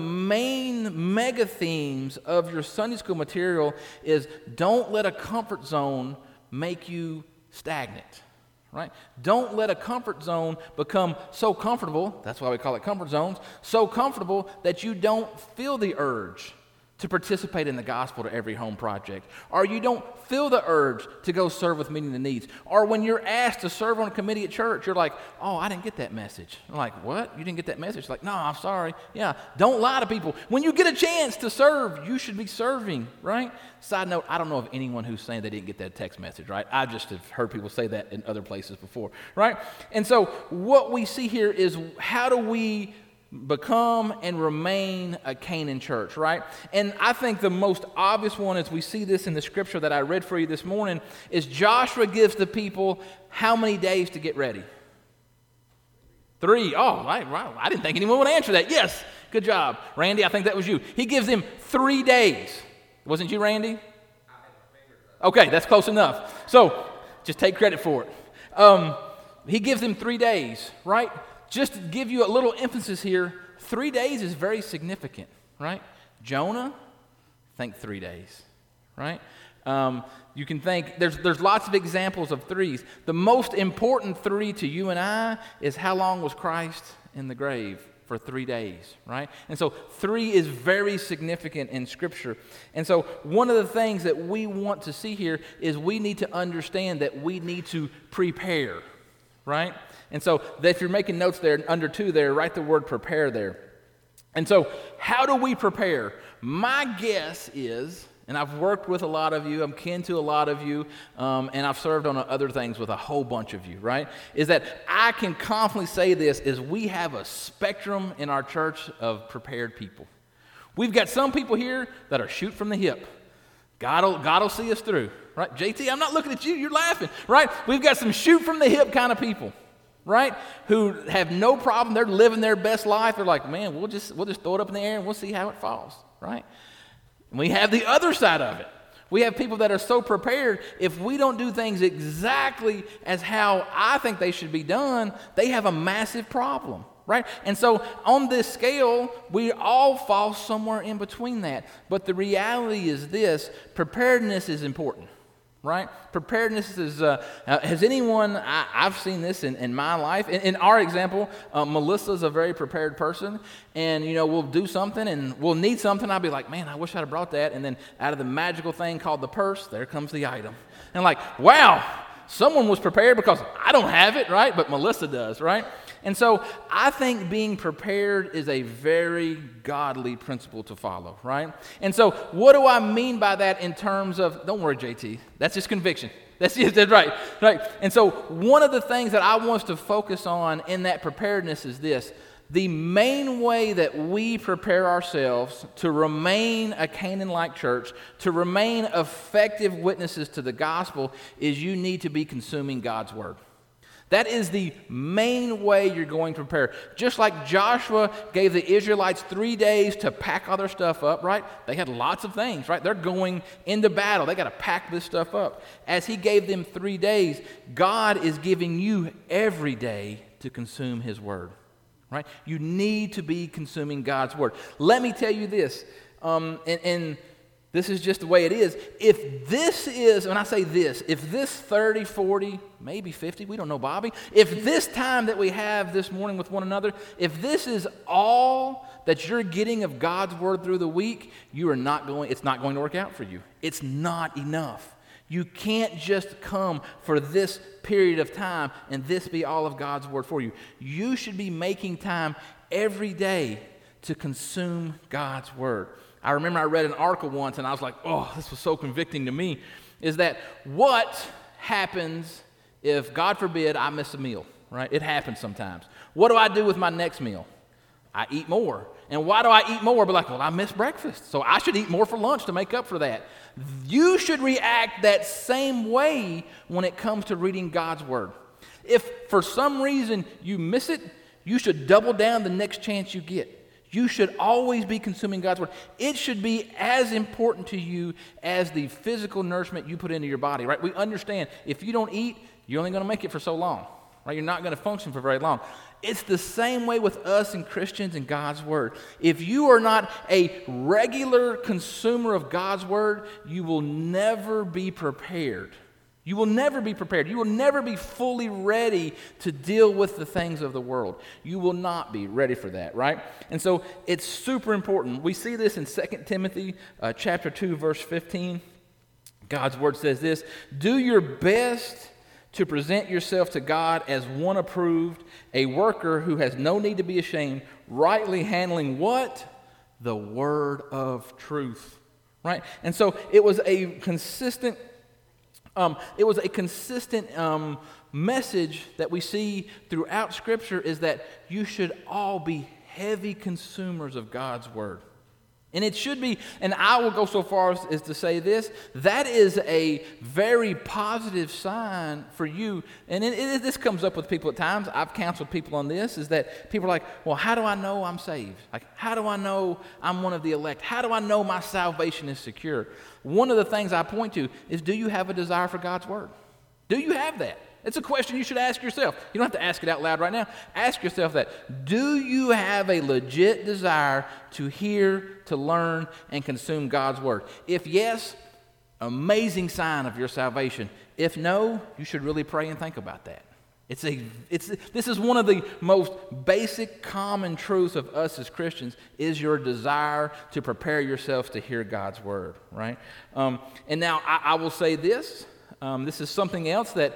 main mega themes of your Sunday school material is don't let a comfort zone make you stagnant, right? Don't let a comfort zone become so comfortable, that's why we call it comfort zones, so comfortable that you don't feel the urge to participate in the gospel to every home project, or you don't feel the urge to go serve with meeting the needs, or when you're asked to serve on a committee at church, you're like, oh, I didn't get that message. I'm like, what? You didn't get that message? Like, no, I'm sorry. Yeah, don't lie to people. When you get a chance to serve, you should be serving, right? Side note, I don't know of anyone who's saying they didn't get that text message, right? I just have heard people say that in other places before, right? And so what we see here is, how do we become and remain a Canaan church, right? And I think the most obvious one, as we see this in the scripture that I read for you this morning, is Joshua gives the people how many days to get ready? 3. Oh, wow. I didn't think anyone would answer that. Yes, good job. Randy, I think that was you. He gives them 3 days. Wasn't you, Randy? Okay, that's close enough. So just take credit for it. He gives them 3 days, right? Just to give you a little emphasis here, 3 days is very significant, right? Jonah, think 3 days, right? You can think, there's lots of examples of 3s. The most important 3 to you and I is, how long was Christ in the grave? for 3 days, right? And so 3 is very significant in Scripture. And so one of the things that we want to see here is we need to understand that we need to prepare, right? And so if you're making notes there, under 2 there, write the word prepare there. And so how do we prepare? My guess is, and I've worked with a lot of you, I'm kin to a lot of you, and I've served on other things with a whole bunch of you, right? Is that I can confidently say this, is we have a spectrum in our church of prepared people. We've got some people here that are shoot from the hip. God will see us through, right? JT, I'm not looking at you, you're laughing, right? We've got some shoot from the hip kind of people, right? Who have no problem, they're living their best life. They're like, man, we'll just throw it up in the air and we'll see how it falls, right? And we have the other side of it. We have people that are so prepared, if we don't do things exactly as how I think they should be done, they have a massive problem, right? And so on this scale, we all fall somewhere in between that. But the reality is this, preparedness is important, right? Preparedness is, has anyone, I've seen this in my life. In our example, Melissa's a very prepared person, and, we'll do something, and we'll need something. I'll be like, man, I wish I'd have brought that, and then out of the magical thing called the purse, there comes the item. And I'm like, wow, someone was prepared because I don't have it, right? But Melissa does, right? And so I think being prepared is a very godly principle to follow, right? And so what do I mean by that in terms of, don't worry, JT, that's just conviction. That's right. And so one of the things that I want us to focus on in that preparedness is this. The main way that we prepare ourselves to remain a Canaan-like church, to remain effective witnesses to the gospel, is you need to be consuming God's word. That is the main way you're going to prepare. Just like Joshua gave the Israelites 3 days to pack all their stuff up, right? They had lots of things, right? They're going into battle. They got to pack this stuff up. As he gave them 3 days, God is giving you every day to consume his word, right? You need to be consuming God's word. Let me tell you this, and this is just the way it is. If this is, when I say this, if this 30, 40, maybe 50, we don't know, Bobby. If this time that we have this morning with one another, if this is all that you're getting of God's word through the week, it's not going to work out for you. It's not enough. You can't just come for this period of time and this be all of God's word for you. You should be making time every day to consume God's word. I remember I read an article once and I was like, oh, this was so convicting to me, is that what happens if, God forbid, I miss a meal, right? It happens sometimes. What do I do with my next meal? I eat more. And why do I eat more? But I missed breakfast, so I should eat more for lunch to make up for that. You should react that same way when it comes to reading God's word. If for some reason you miss it, you should double down the next chance you get. You should always be consuming God's word. It should be as important to you as the physical nourishment you put into your body, right? We understand if you don't eat, you're only going to make it for so long, right? You're not going to function for very long. It's the same way with us and Christians and God's word. If you are not a regular consumer of God's word, you will never be prepared. You will never be prepared. You will never be fully ready to deal with the things of the world. You will not be ready for that, right? And so it's super important. We see this in 2 Timothy chapter 2, verse 15. God's word says this, do your best to present yourself to God as one approved, a worker who has no need to be ashamed, rightly handling what? The word of truth, right? And so it was a consistent message that we see throughout Scripture, is that you should all be heavy consumers of God's word. And it should be, and I will go so far as to say this, that is a very positive sign for you. And this comes up with people at times. I've counseled people on this, is that people are like, well, how do I know I'm saved? Like, how do I know I'm one of the elect? How do I know my salvation is secure? One of the things I point to is, do you have a desire for God's word? Do you have that? It's a question you should ask yourself. You don't have to ask it out loud right now. Ask yourself that. Do you have a legit desire to hear, to learn, and consume God's word? If yes, amazing sign of your salvation. If no, you should really pray and think about that. This is one of the most basic common truths of us as Christians, is your desire to prepare yourselves to hear God's word, right? And now I will say this. This is something else that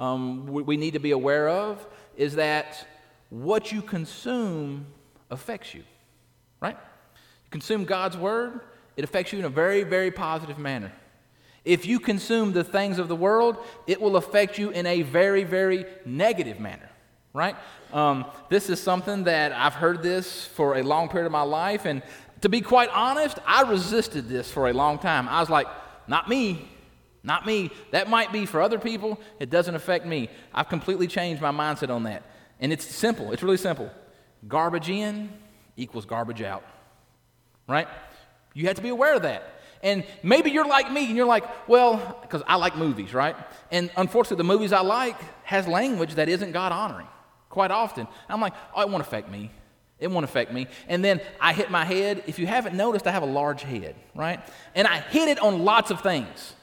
we need to be aware of, is that what you consume affects you, right? You consume God's word, it affects you in a very, very positive manner. If you consume the things of the world, it will affect you in a very, very negative manner, right? This is something that I've heard this for a long period of my life, and to be quite honest, I resisted this for a long time. I was like, not me. Not me. That might be for other people. It doesn't affect me. I've completely changed my mindset on that. And it's simple. It's really simple. Garbage in equals garbage out, right? You have to be aware of that. And maybe you're like me and you're like, well, because I like movies, right? And unfortunately, the movies I like has language that isn't God-honoring quite often. I'm like, oh, it won't affect me. It won't affect me. And then I hit my head. If you haven't noticed, I have a large head, right? And I hit it on lots of things,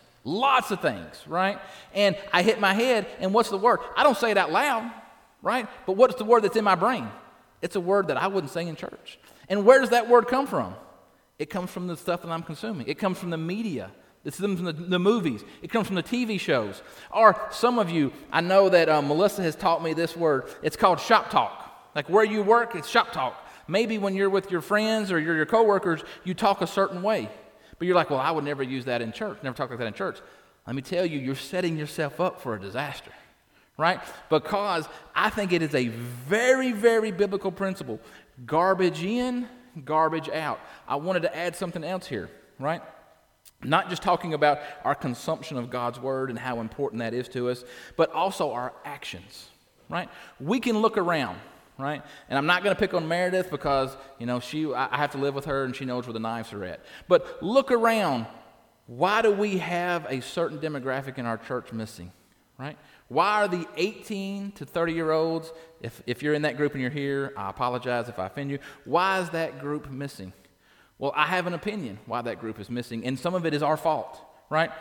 right? And I hit my head, and what's the word? I don't say it out loud, right? But what's the word that's in my brain? It's a word that I wouldn't say in church. And where does that word come from? It comes from the stuff that I'm consuming. It comes from the media. It comes from the movies. It comes from the TV shows. Or some of you, I know that Melissa has taught me this word. It's called shop talk. Like where you work, it's shop talk. Maybe when you're with your friends or your coworkers, you talk a certain way. But you're like, well, I would never use that in church, never talk like that in church. Let me tell you, you're setting yourself up for a disaster, right? Because I think it is a very, very biblical principle. Garbage in, garbage out. I wanted to add something else here, right? Not just talking about our consumption of God's word and how important that is to us, but also our actions, right? We can look around, right? And I'm not going to pick on Meredith because, I have to live with her and she knows where the knives are at. But look around. Why do we have a certain demographic in our church missing, right? Why are the 18 to 30-year-olds, if you're in that group and you're here, I apologize if I offend you, why is that group missing? Well, I have an opinion why that group is missing, and some of it is our fault, right?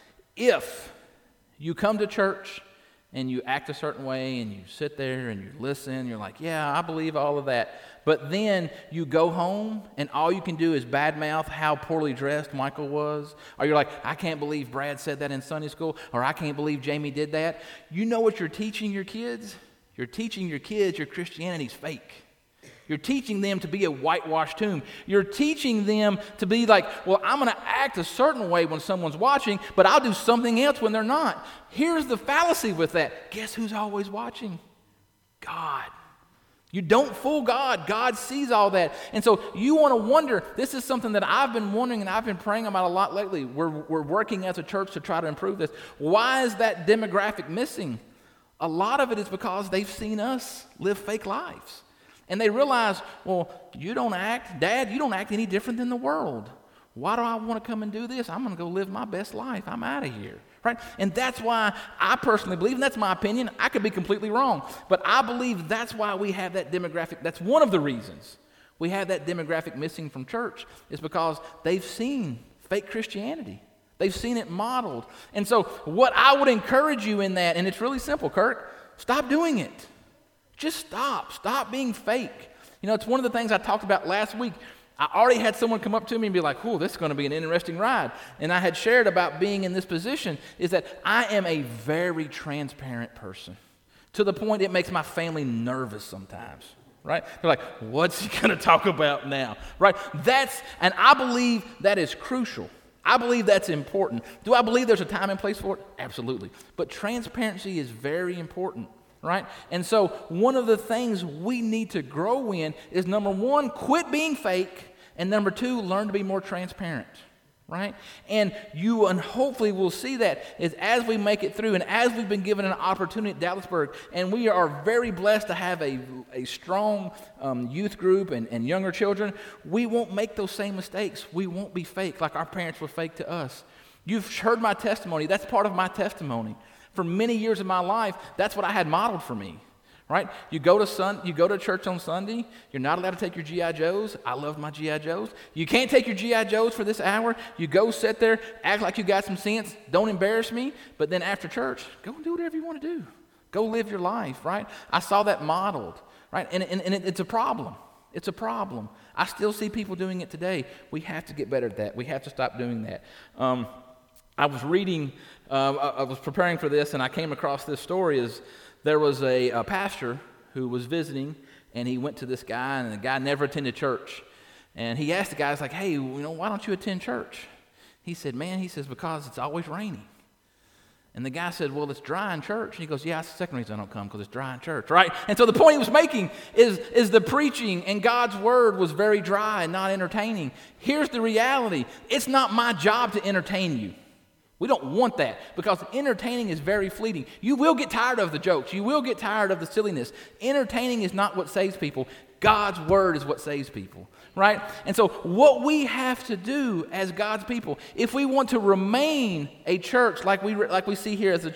If you come to church and you act a certain way and you sit there and you listen, you're like, yeah, I believe all of that, but then you go home and all you can do is badmouth how poorly dressed Michael was, or you're like, I can't believe Brad said that in Sunday school, or I can't believe Jamie did that. You know what you're teaching your kids? You're teaching your kids your Christianity's fake. You're teaching them to be a whitewashed tomb. You're teaching them to be like, well, I'm going to act a certain way when someone's watching, but I'll do something else when they're not. Here's the fallacy with that. Guess who's always watching? God. You don't fool God. God sees all that. And so you want to wonder, this is something that I've been wondering and I've been praying about a lot lately. We're working as a church to try to improve this. Why is that demographic missing? A lot of it is because they've seen us live fake lives. And they realize, well, you don't act, Dad, you don't act any different than the world. Why do I want to come and do this? I'm going to go live my best life. I'm out of here, right? And that's why I personally believe, and that's my opinion, I could be completely wrong, but I believe that's why we have that demographic. That's one of the reasons we have that demographic missing from church, is because they've seen fake Christianity. They've seen it modeled. And so what I would encourage you in that, and it's really simple, Kirk, stop doing it. Just stop. Stop being fake. It's one of the things I talked about last week. I already had someone come up to me and be like, oh, this is going to be an interesting ride. And I had shared about being in this position, is that I am a very transparent person, to the point it makes my family nervous sometimes, right? They're like, what's he going to talk about now, right? And I believe that is crucial. I believe that's important. Do I believe there's a time and place for it? Absolutely. But transparency is very important. Right? And so one of the things we need to grow in is, number one, quit being fake, and number two, learn to be more transparent. Right? And you hopefully will see that is as we make it through, and as we've been given an opportunity at Dallasburg, and we are very blessed to have a strong youth group and younger children, we won't make those same mistakes. We won't be fake like our parents were fake to us. You've heard my testimony. That's part of my testimony. For many years of my life, that's what I had modeled for me, right? You go to church on Sunday. You're not allowed to take your G.I. Joes. I love my G.I. Joes. You can't take your G.I. Joes for this hour. You go sit there, act like you got some sense. Don't embarrass me. But then after church, go and do whatever you want to do. Go live your life, right? I saw that modeled, right? And it's a problem. It's a problem. I still see people doing it today. We have to get better at that. We have to stop doing that. I was reading, I was preparing for this, and I came across this story. There was a pastor who was visiting, and he went to this guy, and the guy never attended church. And he asked the guy, he's like, hey, why don't you attend church? He said, because it's always raining. And the guy said, well, it's dry in church. And he goes, yeah, that's the second reason I don't come, because it's dry in church, right? And so the point he was making is the preaching and God's word was very dry and not entertaining. Here's the reality. It's not my job to entertain you. We don't want that, because entertaining is very fleeting. You will get tired of the jokes. You will get tired of the silliness. Entertaining is not what saves people. God's word is what saves people, right? And so what we have to do as God's people, if we want to remain a church like we see here as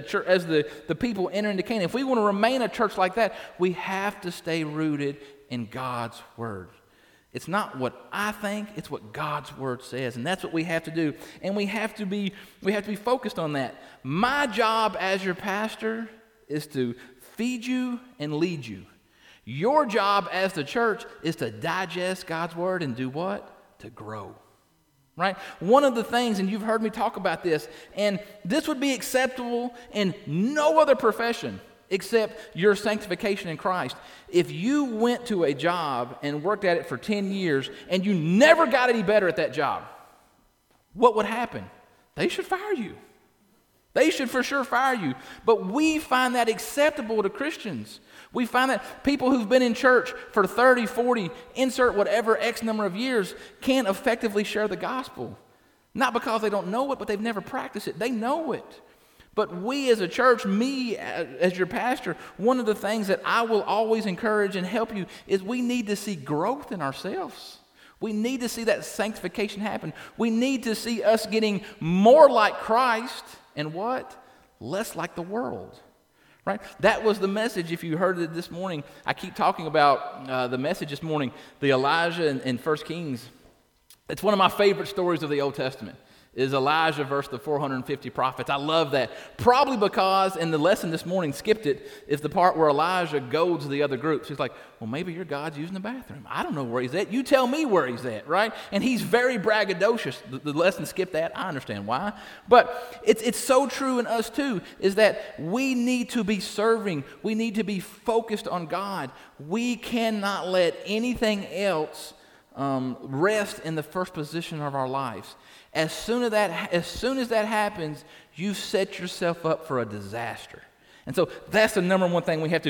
the people entering into Canaan, if we want to remain a church like that, we have to stay rooted in God's word. It's not what I think, it's what God's word says, and that's what we have to do. And we have to be focused on that. My job as your pastor is to feed you and lead you. Your job as the church is to digest God's word and do what? To grow. Right? One of the things, and you've heard me talk about this, and this would be acceptable in no other profession except your sanctification in Christ. If you went to a job and worked at it for 10 years and you never got any better at that job, what would happen? They should fire you. They should for sure fire you. But we find that acceptable to Christians. We find that people who've been in church for 30, 40, insert whatever X number of years can't effectively share the gospel. Not because they don't know it, but they've never practiced it. They know it. But we as a church, me as your pastor, one of the things that I will always encourage and help you is we need to see growth in ourselves. We need to see that sanctification happen. We need to see us getting more like Christ and what? Less like the world. Right? That was the message, if you heard it this morning. I keep talking about the message this morning, the Elijah in 1 Kings. It's one of my favorite stories of the Old Testament, is Elijah versus the 450 prophets. I love that. Probably because, and the lesson this morning skipped it, is the part where Elijah goads the other groups. He's like, well, maybe your God's using the bathroom. I don't know where he's at. You tell me where he's at, right? And he's very braggadocious. The lesson skipped that. I understand why. But it's so true in us too, is that we need to be serving. We need to be focused on God. We cannot let anything else rest in the first position of our lives. As soon as that happens, you set yourself up for a disaster. And so that's the number one thing we have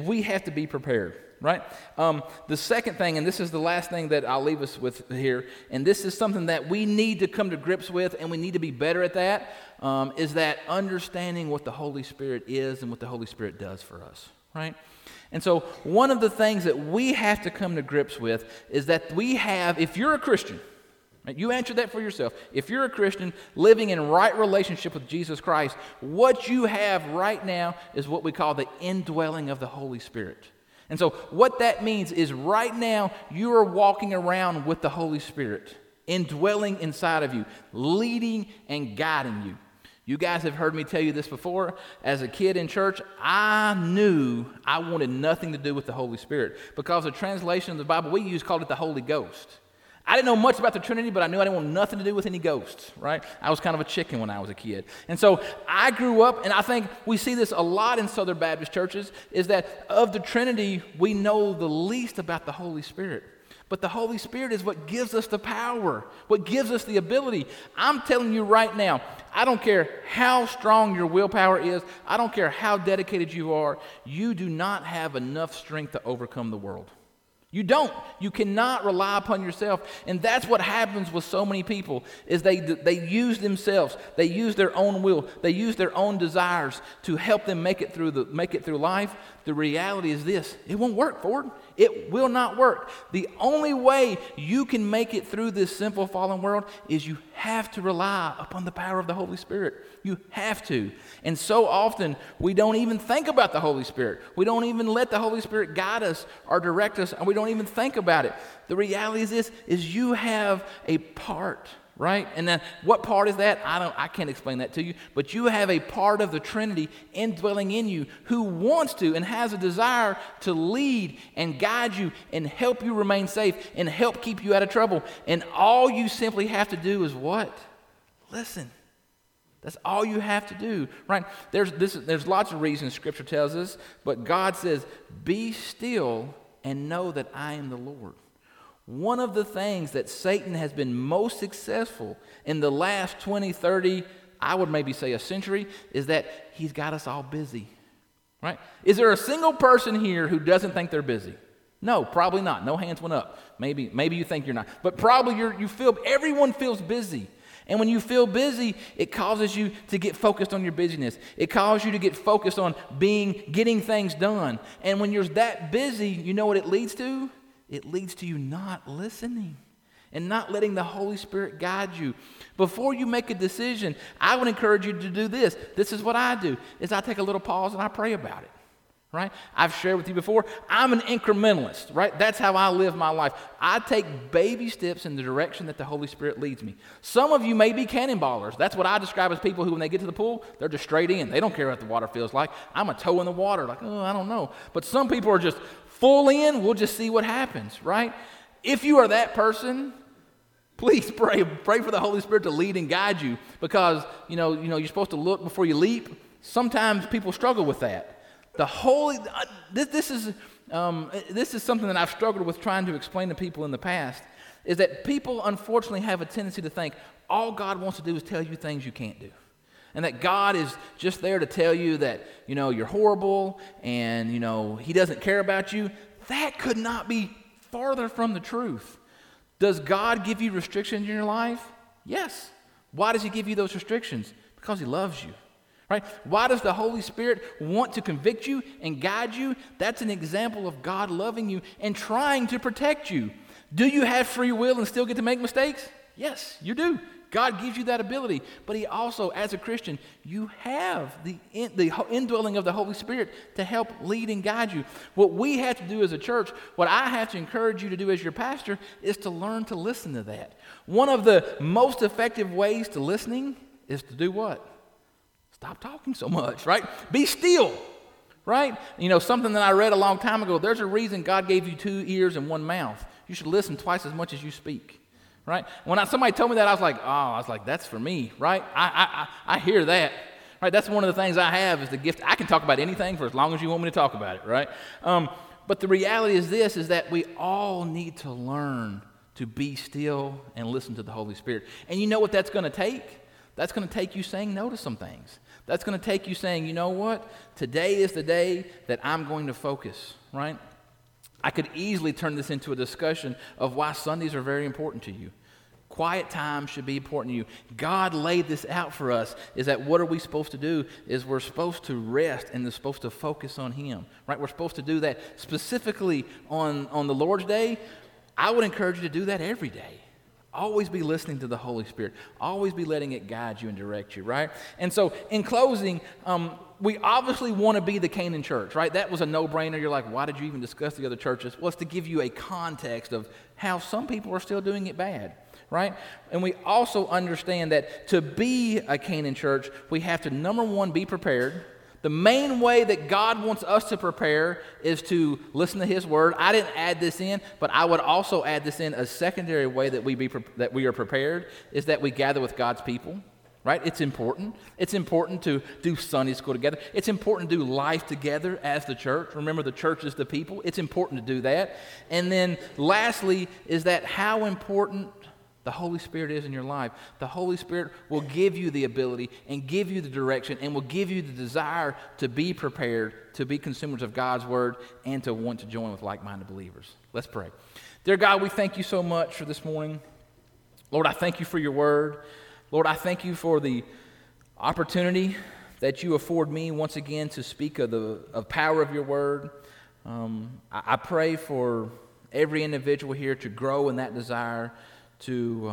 to be prepared, right? The second thing, and this is the last thing that I'll leave us with here, and this is something that we need to come to grips with, and we need to be better at that, is that understanding what the Holy Spirit is and what the Holy Spirit does for us, right? And so one of the things that we have to come to grips with is that we have, if you're a Christian, you answer that for yourself. If you're a Christian living in right relationship with Jesus Christ, what you have right now is what we call the indwelling of the Holy Spirit. And so what that means is right now you are walking around with the Holy Spirit, indwelling inside of you, leading and guiding you. You guys have heard me tell you this before. As a kid in church, I knew I wanted nothing to do with the Holy Spirit because the translation of the Bible we use called it the Holy Ghost. I didn't know much about the Trinity, but I knew I didn't want nothing to do with any ghosts, right? I was kind of a chicken when I was a kid. And so I grew up, and I think we see this a lot in Southern Baptist churches, is that of the Trinity, we know the least about the Holy Spirit. But the Holy Spirit is what gives us the power, what gives us the ability. I'm telling you right now, I don't care how strong your willpower is, I don't care how dedicated you are, you do not have enough strength to overcome the world. You don't. You cannot rely upon yourself. And that's what happens with so many people, is they use themselves. They use their own will. They use their own desires to help them make it through life. The reality is this: it won't work, Ford. It will not work. The only way you can make it through this simple fallen world is you have to rely upon the power of the Holy Spirit. You have to. And so often we don't even think about the Holy Spirit. We don't even let the Holy Spirit guide us or direct us, and we don't even think about it. The reality is this: is you have a part right? And then what part is that? I can't explain that to you, but you have a part of the Trinity indwelling in you who wants to and has a desire to lead and guide you and help you remain safe and help keep you out of trouble. And all you simply have to do is what? Listen. That's all you have to do, right? There's lots of reasons Scripture tells us, but God says, be still and know that I am the Lord. One of the things that Satan has been most successful in the last 20, 30, I would maybe say a century, is that he's got us all busy, right? Is there a single person here who doesn't think they're busy? No, probably not. No hands went up. Maybe you think you're not. But probably everyone feels busy. And when you feel busy, it causes you to get focused on your busyness. It causes you to get focused on getting things done. And when you're that busy, you know what it leads to? It leads to you not listening and not letting the Holy Spirit guide you. Before you make a decision, I would encourage you to do this. This is what I do, is I take a little pause and I pray about it, right? I've shared with you before, I'm an incrementalist, right? That's how I live my life. I take baby steps in the direction that the Holy Spirit leads me. Some of you may be cannonballers. That's what I describe as people who, when they get to the pool, they're just straight in. They don't care what the water feels like. I'm a toe in the water, like, oh, I don't know. But some people are just full in, we'll just see what happens, right? If you are that person, please pray for the Holy Spirit to lead and guide you, because you're supposed to look before you leap. Sometimes people struggle with that. This is something that I've struggled with trying to explain to people in the past, is that people unfortunately have a tendency to think all God wants to do is tell you things you can't do. And that God is just there to tell you that, you're horrible and, He doesn't care about you. That could not be farther from the truth. Does God give you restrictions in your life? Yes. Why does He give you those restrictions? Because He loves you, right? Why does the Holy Spirit want to convict you and guide you? That's an example of God loving you and trying to protect you. Do you have free will and still get to make mistakes? Yes, you do. God gives you that ability, but He also, as a Christian, you have the indwelling of the Holy Spirit to help lead and guide you. What we have to do as a church, what I have to encourage you to do as your pastor, is to learn to listen to that. One of the most effective ways to listening is to do what? Stop talking so much, right? Be still, right? Something that I read a long time ago, there's a reason God gave you 2 ears and 1 mouth. You should listen twice as much as you speak. Right? When somebody told me that, I was like, that's for me, right? I hear that, right? That's one of the things I have is the gift. I can talk about anything for as long as you want me to talk about it, right? But the reality is that we all need to learn to be still and listen to the Holy Spirit. And you know what that's going to take? That's going to take you saying no to some things. That's going to take you saying, you know what? Today is the day that I'm going to focus, right? I could easily turn this into a discussion of why Sundays are very important to you. Quiet time should be important to you. God laid this out for us, is that what are we supposed to do? Is we're supposed to rest and we're supposed to focus on Him, right? We're supposed to do that specifically on the Lord's Day. I would encourage you to do that every day. Always be listening to the Holy Spirit. Always be letting it guide you and direct you, right? And so in closing, we obviously want to be the Canaan church, right? That was a no-brainer. You're like, why did you even discuss the other churches? Well, it's to give you a context of how some people are still doing it bad, right? And we also understand that to be a Canaan church, we have to, number one, be prepared. The main way that God wants us to prepare is to listen to His Word. I didn't add this in, but I would also add this in. A secondary way that we are prepared is that we gather with God's people, right? It's important. It's important to do Sunday school together. It's important to do life together as the church. Remember, the church is the people. It's important to do that. And then lastly is that how important the Holy Spirit is in your life. The Holy Spirit will give you the ability and give you the direction and will give you the desire to be prepared, to be consumers of God's Word, and to want to join with like-minded believers. Let's pray. Dear God, we thank You so much for this morning. Lord, I thank You for Your Word. Lord, I thank You for the opportunity that You afford me once again to speak of the power of Your Word. I pray for every individual here to grow in that desire, to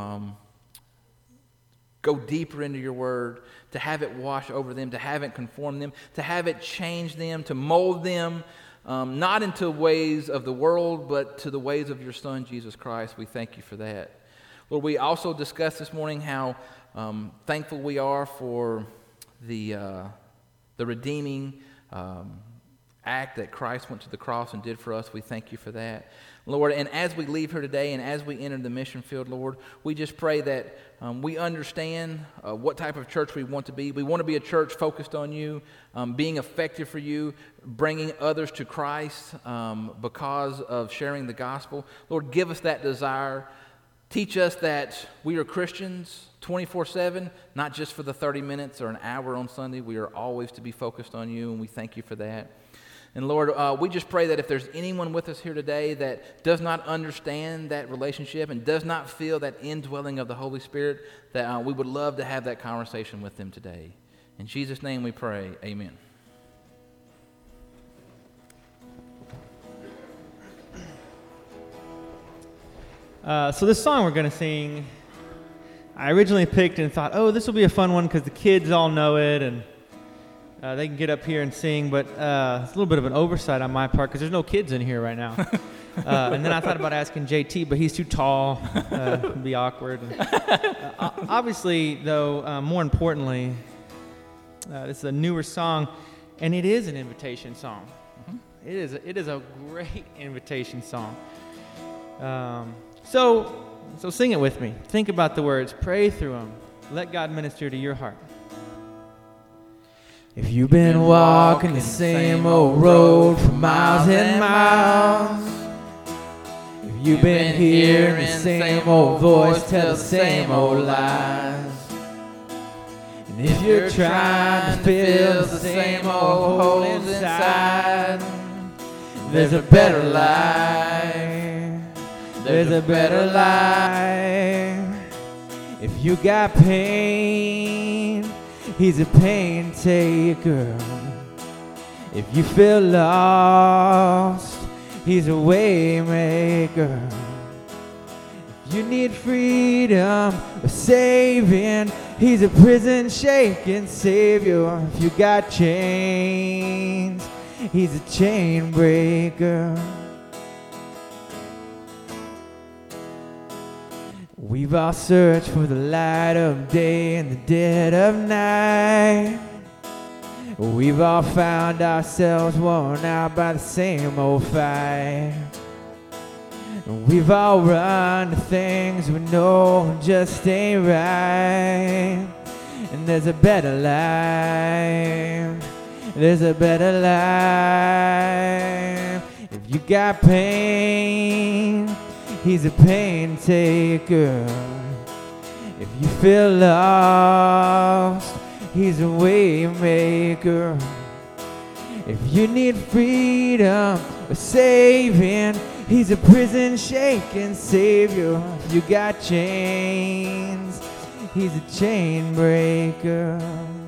go deeper into Your Word, to have it wash over them, to have it conform them, to have it change them, to mold them, not into ways of the world, but to the ways of Your Son, Jesus Christ. We thank You for that. Lord, we also discussed this morning how thankful we are for the redeeming act that Christ went to the cross and did for us. We thank you for that, Lord. And as we leave here today and as we enter the mission field, Lord, we just pray that we understand what type of church we want to be. We want to be a church focused on you, being effective for you, bringing others to Christ because of sharing the gospel. Lord, give us that desire. Teach us that we are Christians 24/7, not just for the 30 minutes or an hour on Sunday. We are always to be focused on you, and we thank you for that. And Lord, we just pray that if there's anyone with us here today that does not understand that relationship and does not feel that indwelling of the Holy Spirit, that we would love to have that conversation with them today. In Jesus' name we pray, amen. So this song we're going to sing, I originally picked and thought, oh, this will be a fun one because the kids all know it and they can get up here and sing, but it's a little bit of an oversight on my part because there's no kids in here right now. And then I thought about asking JT, but he's too tall. It'd be awkward. Obviously, though, more importantly, this is a newer song, and it is an invitation song. Mm-hmm. It is a great invitation song. So sing it with me. Think about the words. Pray through them. Let God minister to your heart. If you've been walking the same old road for miles and miles, if you've been hearing the same old voice tell the same old lies, and if you're trying to fill the same old hole inside, there's a better life. There's a better life. If you got pain, He's a pain taker. If you feel lost, He's a way maker. If you need freedom or saving, He's a prison shaking savior. If you got chains, He's a chain breaker. We've all searched for the light of day in the dead of night. We've all found ourselves worn out by the same old fight. We've all run to things we know just ain't right. And there's a better life. There's a better life. If you got pain, He's a pain taker. If you feel lost, He's a way maker. If you need freedom or saving, He's a prison shaking savior. If you got chains, He's a chain breaker.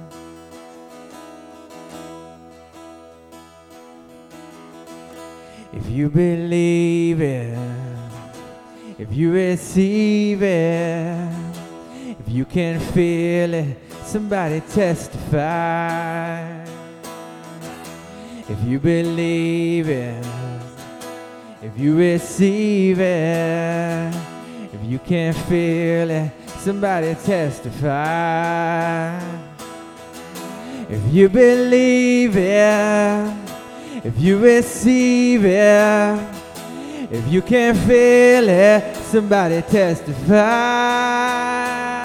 If you believe it, if you receive it, if you can feel it, somebody testify. If you believe it, if you receive it, if you can feel it, somebody testify. If you believe it, if you receive it, if you can feel it, somebody testify.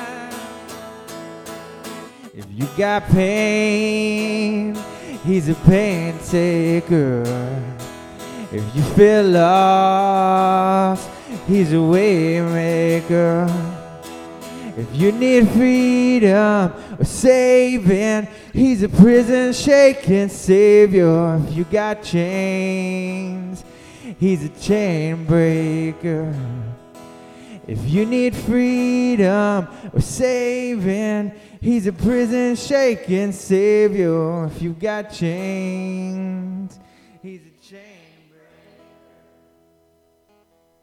If you got pain, He's a pain taker. If you feel lost, He's a way maker. If you need freedom or saving, He's a prison shaking savior. If you got chains, He's a chain breaker. If you need freedom or saving, He's a prison shaking savior. If you got chains, He's a chain breaker.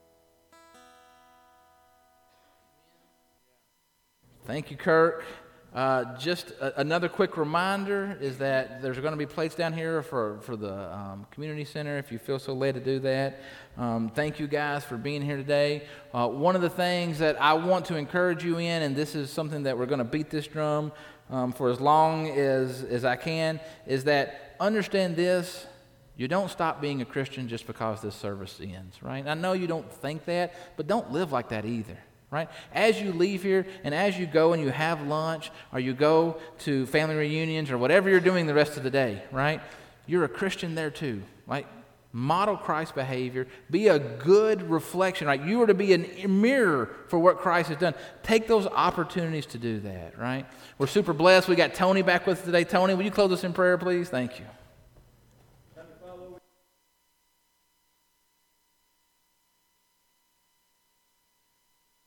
Thank you, Kirk. Just another quick reminder is that there's going to be plates down here for the community center if you feel so led to do that. Thank you guys for being here today. One of the things that I want to encourage you in, and this is something that we're going to beat this drum for as long as I can, is that understand this: you don't stop being a Christian just because this service ends, right? I know you don't think that, but don't live like that either. Right? As you leave here and as you go and you have lunch or you go to family reunions or whatever you're doing the rest of the day, right? You're a Christian there too. Right? Model Christ's behavior. Be a good reflection, right? You are to be a mirror for what Christ has done. Take those opportunities to do that, right? We're super blessed. We got Tony back with us today. Tony, will you close us in prayer, please? Thank you.